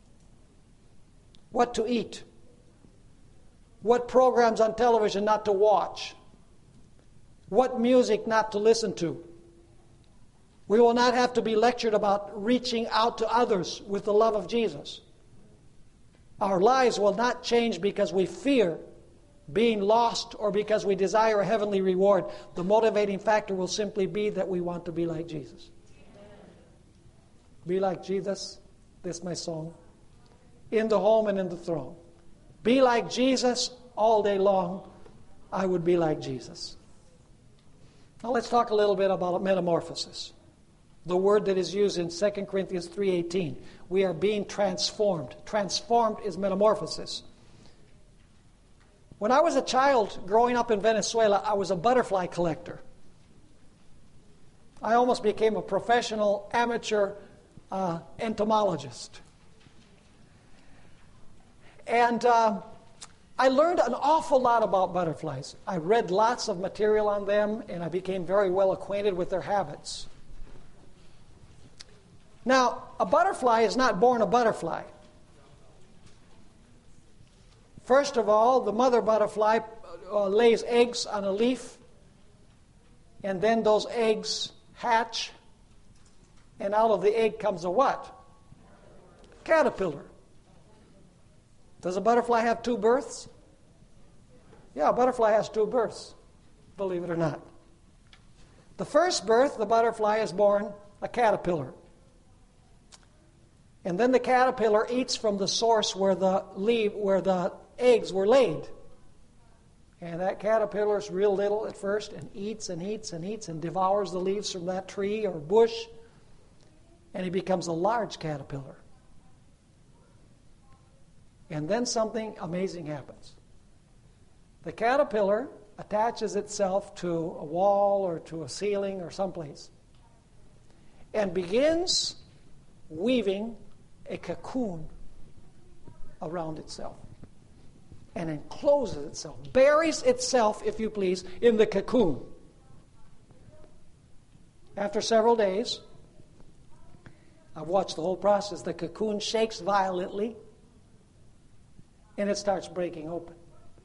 what to eat, what programs on television not to watch, what music not to listen to. We will not have to be lectured about reaching out to others with the love of Jesus. Our lives will not change because we fear being lost or because we desire a heavenly reward. The motivating factor will simply be that we want to be like Jesus. Be like Jesus, this is my song, in the home and in the throne. Be like Jesus all day long. I would be like Jesus. Now let's talk a little bit about metamorphosis. The word that is used in Second Corinthians three eighteen. We are being transformed. Transformed is metamorphosis. When I was a child growing up in Venezuela, I was a butterfly collector. I almost became a professional amateur uh, entomologist. And uh, I learned an awful lot about butterflies. I read lots of material on them, and I became very well acquainted with their habits. Now, a butterfly is not born a butterfly. First of all, the mother butterfly uh, lays eggs on a leaf, and then those eggs hatch, and out of the egg comes a what? Caterpillar. Does a butterfly have two births? Yeah, a butterfly has two births, believe it or not. The first birth, the butterfly is born a caterpillar. And then the caterpillar eats from the source where the leaf, where the eggs were laid. And that caterpillar is real little at first and eats and eats and eats and devours the leaves from that tree or bush. And he becomes a large caterpillar. And then something amazing happens. The caterpillar attaches itself to a wall or to a ceiling or someplace and begins weaving a cocoon around itself and encloses itself, buries itself, if you please, in the cocoon. After several days, I've watched the whole process. The cocoon shakes violently and it starts breaking open.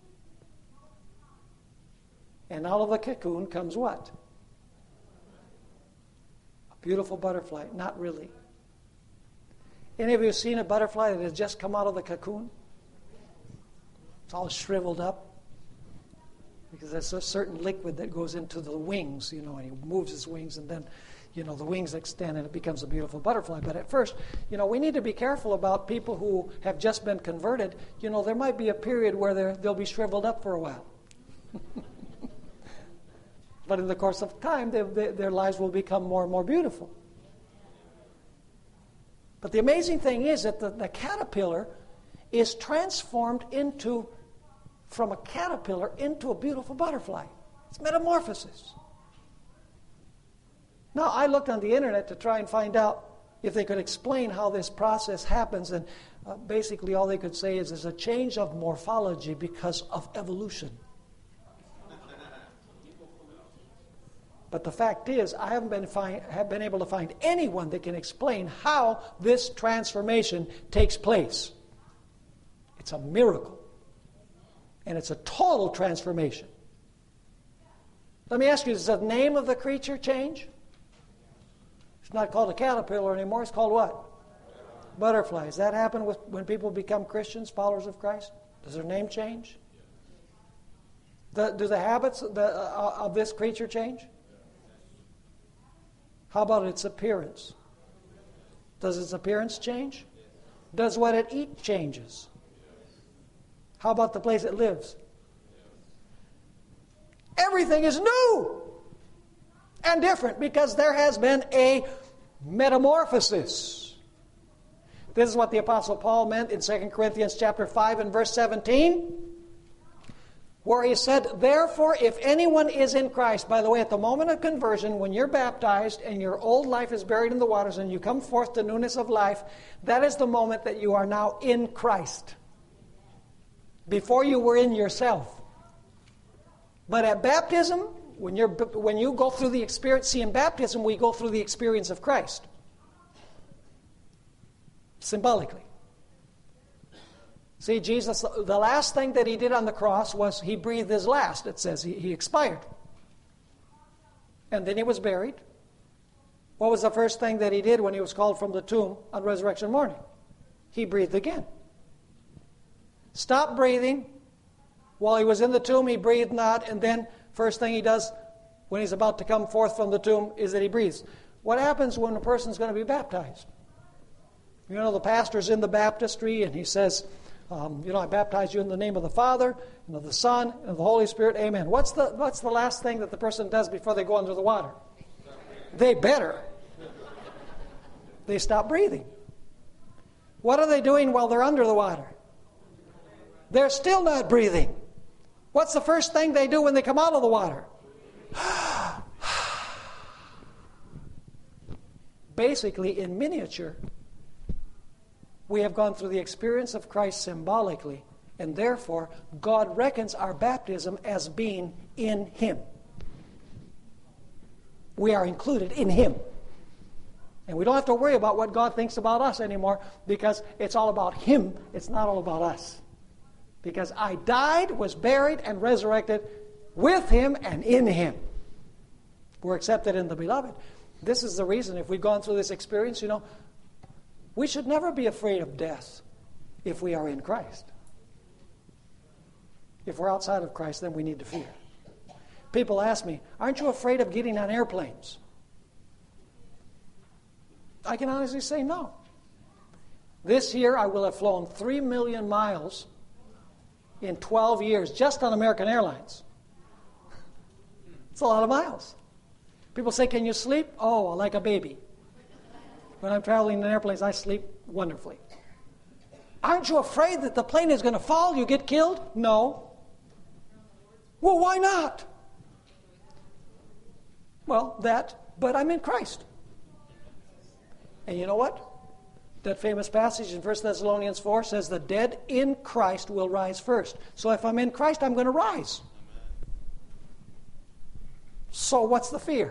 And out of the cocoon comes what? A beautiful butterfly. Not really. Any of you seen a butterfly that has just come out of the cocoon? It's all shriveled up. Because there's a certain liquid that goes into the wings, you know, and he moves his wings and then, you know, the wings extend and it becomes a beautiful butterfly. But at first, you know, we need to be careful about people who have just been converted. You know, there might be a period where they'll be shriveled up for a while. But in the course of time, they, they, their lives will become more and more beautiful. But the amazing thing is that the, the caterpillar is transformed into, from a caterpillar into a beautiful butterfly. It's metamorphosis. Now, I looked on the internet to try and find out if they could explain how this process happens, and uh, basically all they could say is there's a change of morphology because of evolution. But the fact is, I haven't been, find, have been able to find anyone that can explain how this transformation takes place. It's a miracle. And it's a total transformation. Let me ask you, does the name of the creature change? It's not called a caterpillar anymore. It's called what? Butterfly. Does that happen with, when people become Christians, followers of Christ? Does their name change? The, do the habits of, the, uh, of this creature change? How about its appearance? Does its appearance change? Does what it eats changes? How about the place it lives? Everything is new and different because there has been a metamorphosis. This is what the Apostle Paul meant in Second Corinthians chapter five and verse seventeen, where he said, therefore, if anyone is in Christ, by the way, at the moment of conversion, when you're baptized and your old life is buried in the waters and you come forth to newness of life, that is the moment that you are now in Christ. Before you were in yourself. But at baptism, when you're when you go through the experience, see in baptism we go through the experience of Christ. Symbolically. See, Jesus, the last thing that he did on the cross was he breathed his last. It says he, he expired. And then he was buried. What was the first thing that he did when he was called from the tomb on resurrection morning? He breathed again. Stopped breathing. While he was in the tomb, he breathed not. And then first thing he does when he's about to come forth from the tomb is that he breathes. What happens when a person's going to be baptized? You know, the pastor's in the baptistry and he says, um, you know, I baptize you in the name of the Father, and of the Son, and of the Holy Spirit. Amen. What's the, what's the last thing that the person does before they go under the water? They better. They stop breathing. What are they doing while they're under the water? They're still not breathing. What's the first thing they do when they come out of the water? Basically, in miniature, we have gone through the experience of Christ symbolically, and therefore, God reckons our baptism as being in Him. We are included in Him. And we don't have to worry about what God thinks about us anymore, because it's all about Him. It's not all about us. Because I died, was buried, and resurrected with Him and in Him. We're accepted in the Beloved. This is the reason, if we've gone through this experience, you know, we should never be afraid of death if we are in Christ. If we're outside of Christ, then we need to fear. People ask me, aren't you afraid of getting on airplanes? I can honestly say no. This year I will have flown three million miles in twelve years just on American Airlines. It's a lot of miles. People say, can you sleep? Oh, like a baby. When I'm traveling in airplanes, I sleep wonderfully. Aren't you afraid that the plane is going to fall, you get killed? No. Well, why not? Well, that, but I'm in Christ. And you know what? That famous passage in First Thessalonians four says the dead in Christ will rise first. So if I'm in Christ, I'm going to rise. So what's the fear?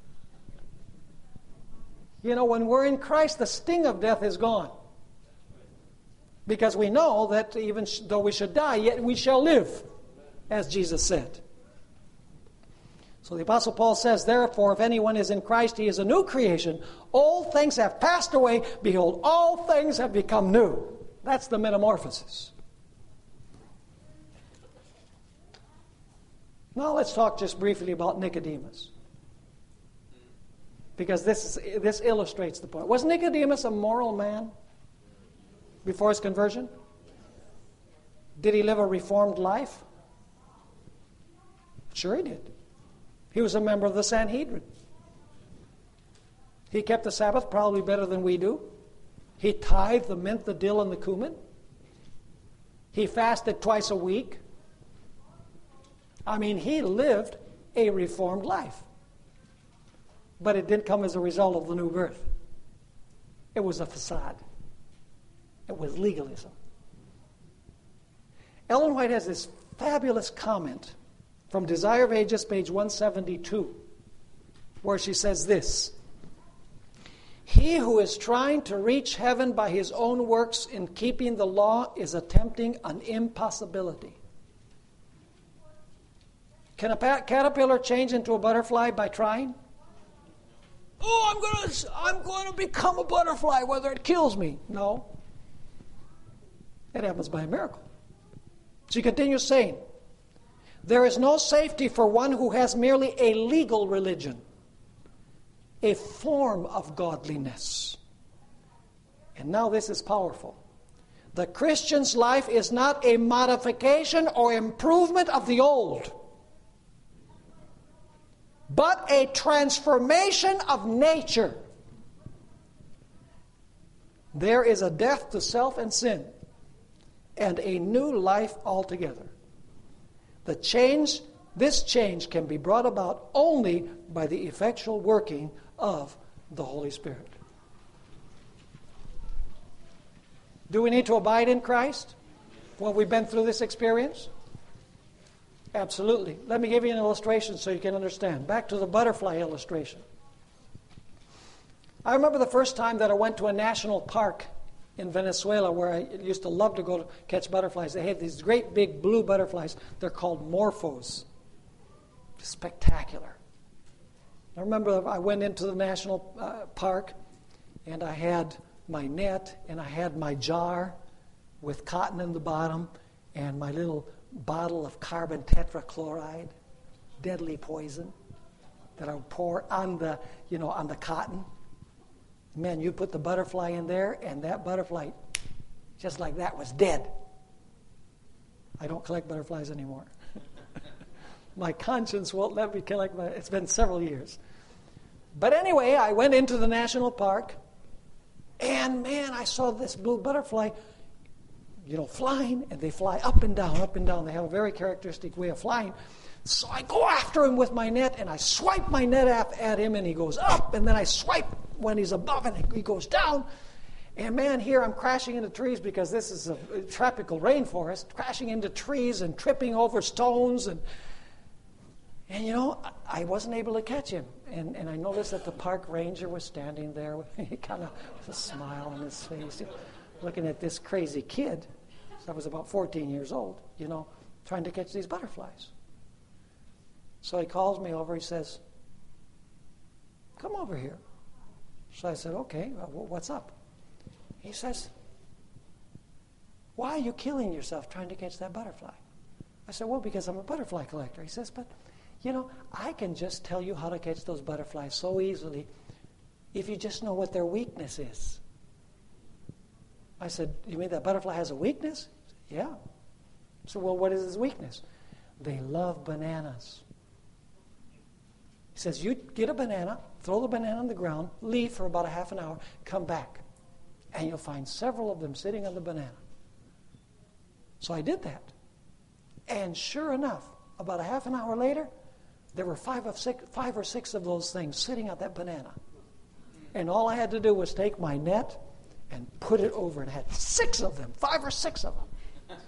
You know, when we're in Christ, the sting of death is gone. Because we know that even though we should die, yet we shall live, as Jesus said. So the Apostle Paul says, therefore, if anyone is in Christ, he is a new creation. Old things have passed away. Behold, all things have become new. That's the metamorphosis. Now let's talk just briefly about Nicodemus. Because this, is, this illustrates the point. Was Nicodemus a moral man before his conversion? Did he live a reformed life? Sure he did. He was a member of the Sanhedrin. He kept the Sabbath probably better than we do. He tithed the mint, the dill, and the cumin. He fasted twice a week. I mean, he lived a reformed life. But it didn't come as a result of the new birth. It was a facade. It was legalism. Ellen White has this fabulous comment from Desire of Ages, page one seventy-two, where she says this: he who is trying to reach heaven by his own works in keeping the law is attempting an impossibility. Can a caterpillar change into a butterfly by trying? oh, I'm going to I'm going to become a butterfly whether it kills me. No. It happens by a miracle. She continues saying, there is no safety for one who has merely a legal religion, a form of godliness. And now this is powerful. The Christian's life is not a modification or improvement of the old, but a transformation of nature. There is a death to self and sin, and a new life altogether. The change, this change can be brought about only by the effectual working of the Holy Spirit. Do we need to abide in Christ when we've been through this experience? Absolutely. Let me give you an illustration so you can understand. Back to the butterfly illustration. I remember the first time that I went to a national park in Venezuela where I used to love to go to catch butterflies. They had these great big blue butterflies. They're called morphos. Spectacular. I remember I went into the national uh, park and I had my net, and I had my jar with cotton in the bottom, and my little bottle of carbon tetrachloride, deadly poison, that I would pour on the, you know, on the cotton. Man, you put the butterfly in there, and that butterfly, just like that, was dead. I don't collect butterflies anymore. My conscience won't let me collect. My, it's been several years. But anyway, I went into the national park. And man, I saw this blue butterfly, you know, flying, and they fly up and down, up and down. They have a very characteristic way of flying. So I go after him with my net, and I swipe my net at him, and he goes up, and then I swipe when he's above, and he goes down. And man, here I'm crashing into trees because this is a tropical rainforest, crashing into trees and tripping over stones, and And, you know, I wasn't able to catch him. And, and I noticed that the park ranger was standing there with kind of with a smile on his face, looking at this crazy kid. So I was about fourteen years old, you know, trying to catch these butterflies. So he calls me over. He says, come over here. So I said, okay, well, what's up? He says, why are you killing yourself trying to catch that butterfly? I said, well, because I'm a butterfly collector. He says, but you know, I can just tell you how to catch those butterflies so easily if you just know what their weakness is. I said, you mean that butterfly has a weakness? Yeah. So, well, what is his weakness? They love bananas. He says, you get a banana, throw the banana on the ground, leave for about a half an hour, come back, and you'll find several of them sitting on the banana. So I did that. And sure enough, about a half an hour later, there were five, of six, five or six of those things sitting on that banana. And all I had to do was take my net and put it over, and had six of them, five or six of them.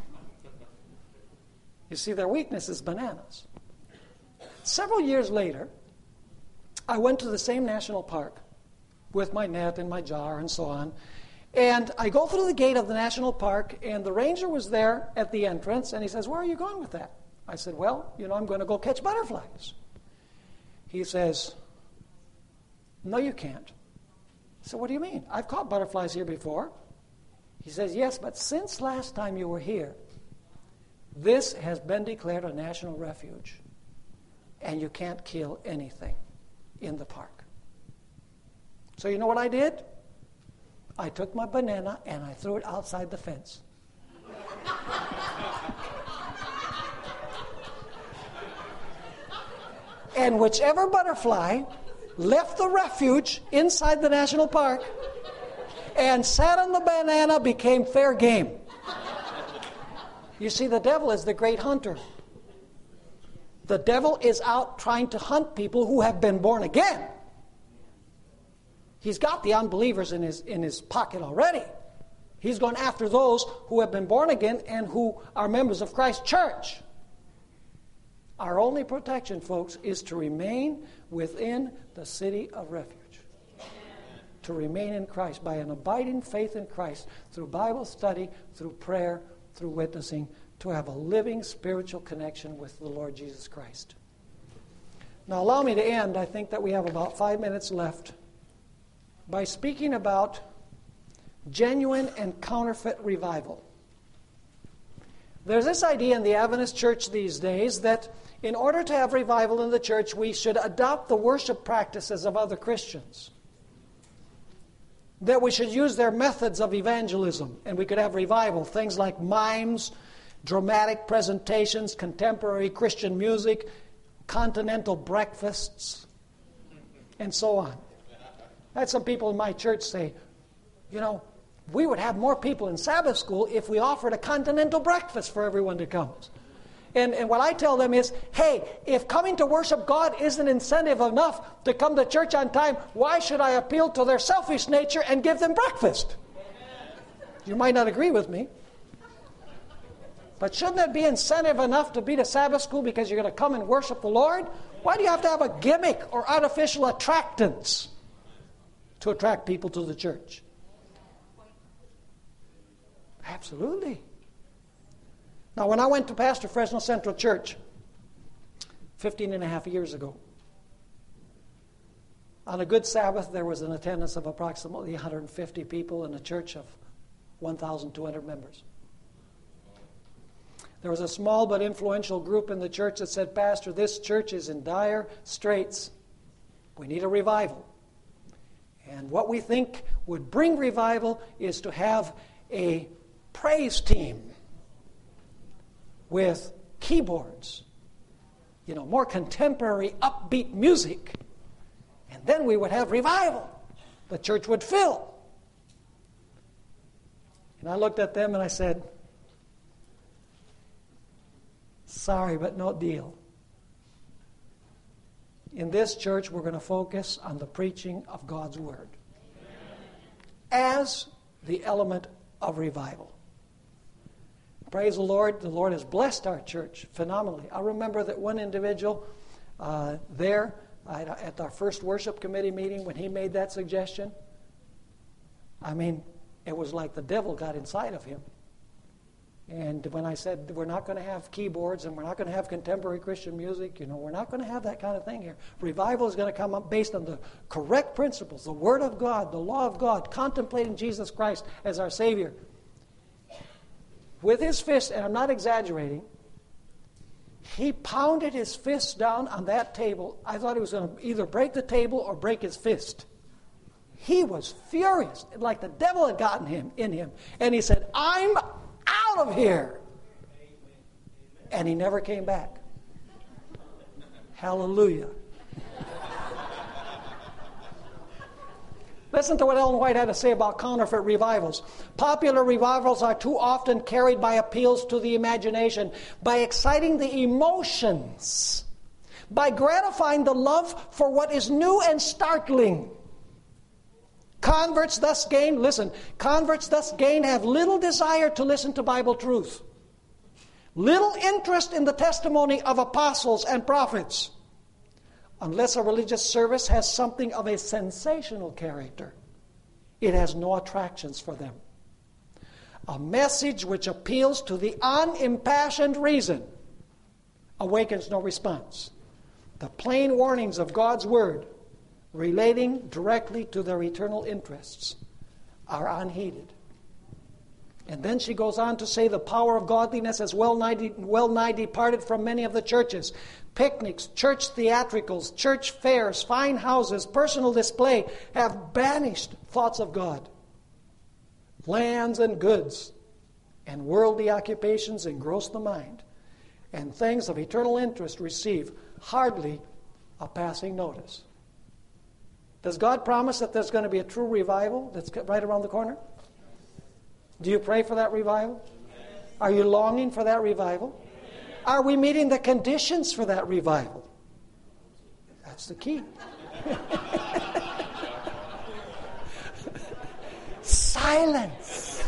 You see, their weakness is bananas. Several years later, I went to the same national park with my net and my jar and so on. And I go through the gate of the national park, and the ranger was there at the entrance, and he says, where are you going with that? I said, well, you know, I'm going to go catch butterflies. He says, no, you can't. I said, what do you mean? I've caught butterflies here before. He says, yes, but since last time you were here, this has been declared a national refuge, and you can't kill anything in the park. So you know what I did? I took my banana and I threw it outside the fence. And whichever butterfly left the refuge inside the national park and sat on the banana became fair game. You see, the devil is the great hunter. The devil is out trying to hunt people who have been born again. He's got the unbelievers in his in his pocket already. He's going after those who have been born again and who are members of Christ's church. Our only protection, folks, is to remain within the city of refuge. To remain in Christ by an abiding faith in Christ through Bible study, through prayer, through witnessing, to have a living spiritual connection with the Lord Jesus Christ. Now allow me to end, I think that we have about five minutes left, by speaking about genuine and counterfeit revival. There's this idea in the Adventist church these days that in order to have revival in the church, we should adopt the worship practices of other Christians. That we should use their methods of evangelism, and we could have revival. Things like mimes, dramatic presentations, contemporary Christian music, continental breakfasts, and so on. I had some people in my church say, you know, we would have more people in Sabbath school if we offered a continental breakfast for everyone to come. And, and what I tell them is, hey, if coming to worship God isn't incentive enough to come to church on time, why should I appeal to their selfish nature and give them breakfast? You might not agree with me. But shouldn't it be incentive enough to be to Sabbath school because you're going to come and worship the Lord? Why do you have to have a gimmick or artificial attractants to attract people to the church? Absolutely. Now, when I went to pastor Fresno Central Church fifteen and a half years ago, on a good Sabbath, there was an attendance of approximately one hundred fifty people in a church of one thousand two hundred members. There was a small but influential group in the church that said, Pastor, this church is in dire straits. We need a revival. And what we think would bring revival is to have a praise team with keyboards, you know, more contemporary, upbeat music. And then we would have revival. The church would fill. And I looked at them and I said, sorry, but no deal. In this church, we're going to focus on the preaching of God's Word as the element of revival. Praise the Lord. The Lord has blessed our church phenomenally. I remember that one individual uh, there at our first worship committee meeting, when he made that suggestion, I mean, it was like the devil got inside of him. And when I said, we're not going to have keyboards and we're not going to have contemporary Christian music, you know, we're not going to have that kind of thing here. Revival is going to come up based on the correct principles, the Word of God, the law of God, contemplating Jesus Christ as our Savior. With his fist, and I'm not exaggerating, he pounded his fist down on that table. I thought he was going to either break the table or break his fist. He was furious, like the devil had gotten him in him. And he said, I'm out of here. And he never came back. Hallelujah. Listen to what Ellen White had to say about counterfeit revivals. Popular revivals are too often carried by appeals to the imagination, by exciting the emotions, by gratifying the love for what is new and startling. Converts thus gain, listen, converts thus gain have little desire to listen to Bible truth, little interest in the testimony of apostles and prophets, unless a religious service has something of a sensational character. It has no attractions for them. A message which appeals to the unimpassioned reason awakens no response. The plain warnings of God's Word, relating directly to their eternal interests, are unheeded. And then she goes on to say the power of godliness has well nigh, well nigh departed from many of the churches. Picnics, church theatricals, church fairs, fine houses, personal display have banished thoughts of God. Lands and goods and worldly occupations engross the mind, and things of eternal interest receive hardly a passing notice. Does God promise that there's going to be a true revival that's right around the corner? Do you pray for that revival? Are you longing for that revival? Are we meeting the conditions for that revival? That's the key. Silence.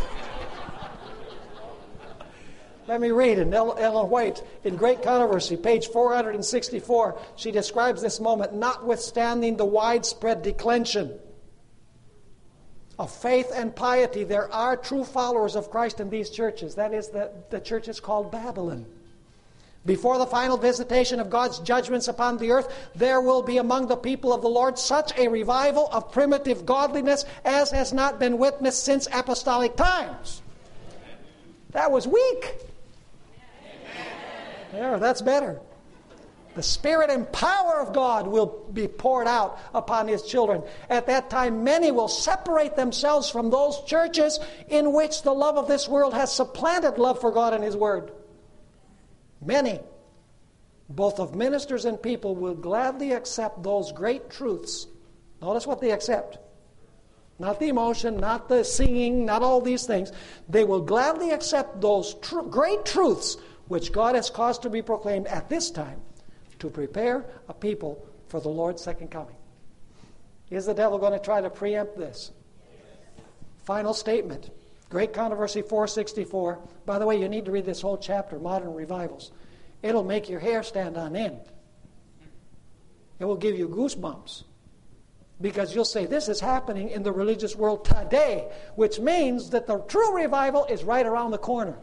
Let me read it. Ellen White, in Great Controversy, page four hundred sixty-four, she describes this moment, notwithstanding the widespread declension of faith and piety, there are true followers of Christ in these churches. That is, the, the church is called Babylon. Before the final visitation of God's judgments upon the earth, there will be among the people of the Lord such a revival of primitive godliness as has not been witnessed since apostolic times. That was weak. There, that's better. The Spirit and power of God will be poured out upon His children. At that time, many will separate themselves from those churches in which the love of this world has supplanted love for God and His Word. Many, both of ministers and people, will gladly accept those great truths. Notice what they accept. Not the emotion, not the singing, not all these things. They will gladly accept those tr- great truths which God has caused to be proclaimed at this time to prepare a people for the Lord's second coming. Is the devil going to try to preempt this? Final statement. Great Controversy four sixty-four. By the way, you need to read this whole chapter, Modern Revivals. It'll make your hair stand on end. It will give you goosebumps. Because you'll say, this is happening in the religious world today, which means that the true revival is right around the corner.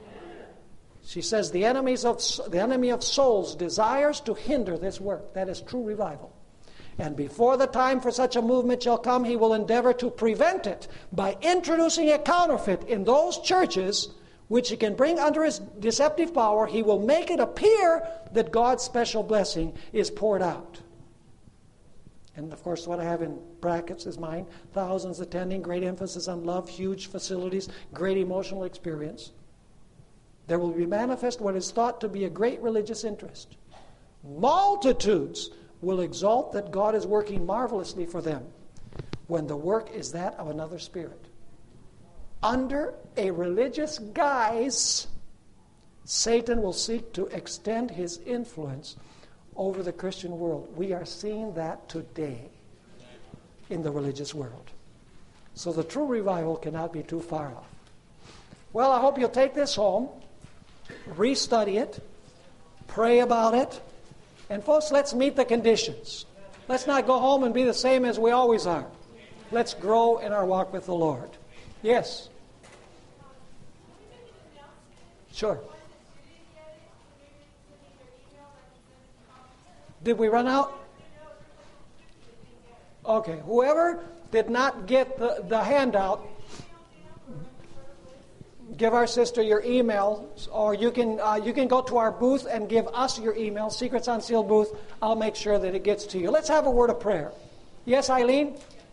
She says the enemies of the enemy of souls desires to hinder this work. That is true revival. And before the time for such a movement shall come, he will endeavor to prevent it by introducing a counterfeit in those churches which he can bring under his deceptive power. He will make it appear that God's special blessing is poured out. And of course, what I have in brackets is mine. Thousands attending, great emphasis on love, huge facilities, great emotional experience. There will be manifest what is thought to be a great religious interest. Multitudes will exalt that God is working marvelously for them when the work is that of another spirit. Under a religious guise, Satan will seek to extend his influence over the Christian world. We are seeing that today in the religious world. So the true revival cannot be too far off. Well, I hope you'll take this home, restudy it, pray about it, and folks, let's meet the conditions. Let's not go home and be the same as we always are. Let's grow in our walk with the Lord. Yes? Sure. Did we run out? Okay. Whoever did not get the, the handout, give our sister your email, or you can uh, you can go to our booth and give us your email, Secrets Unsealed booth. I'll make sure that it gets to you. Let's have a word of prayer. Yes, Eileen?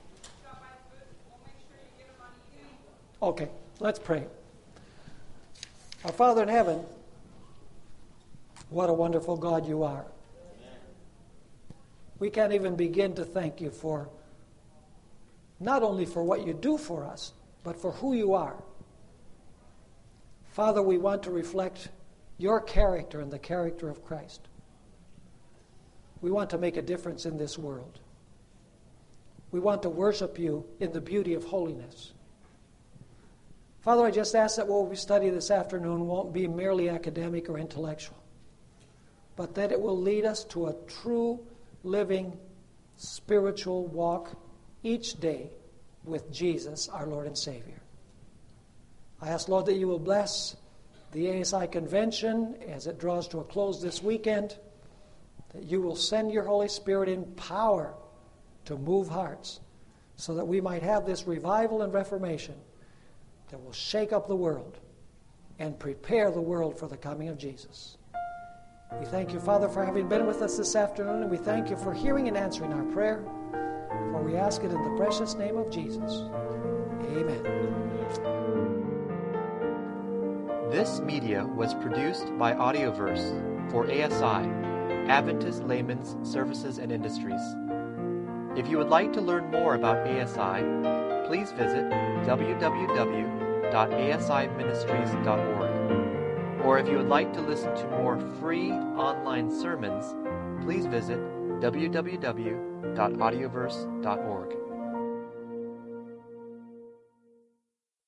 Okay, let's pray. Our Father in heaven, what a wonderful God you are. We can't even begin to thank you for, not only for what you do for us, but for who you are. Father, we want to reflect your character and the character of Christ. We want to make a difference in this world. We want to worship you in the beauty of holiness. Father, I just ask that what we study this afternoon won't be merely academic or intellectual, but that it will lead us to a true, living, spiritual walk each day with Jesus, our Lord and Savior. I ask, Lord, that you will bless the A S I convention as it draws to a close this weekend, that you will send your Holy Spirit in power to move hearts so that we might have this revival and reformation that will shake up the world and prepare the world for the coming of Jesus. We thank you, Father, for having been with us this afternoon, and we thank you for hearing and answering our prayer, for we ask it in the precious name of Jesus. Amen. This media was produced by Audioverse for A S I, Adventist Layman's Services and Industries. If you would like to learn more about A S I, please visit w w w dot a s i ministries dot org. Or if you would like to listen to more free online sermons, please visit w w w dot audioverse dot org.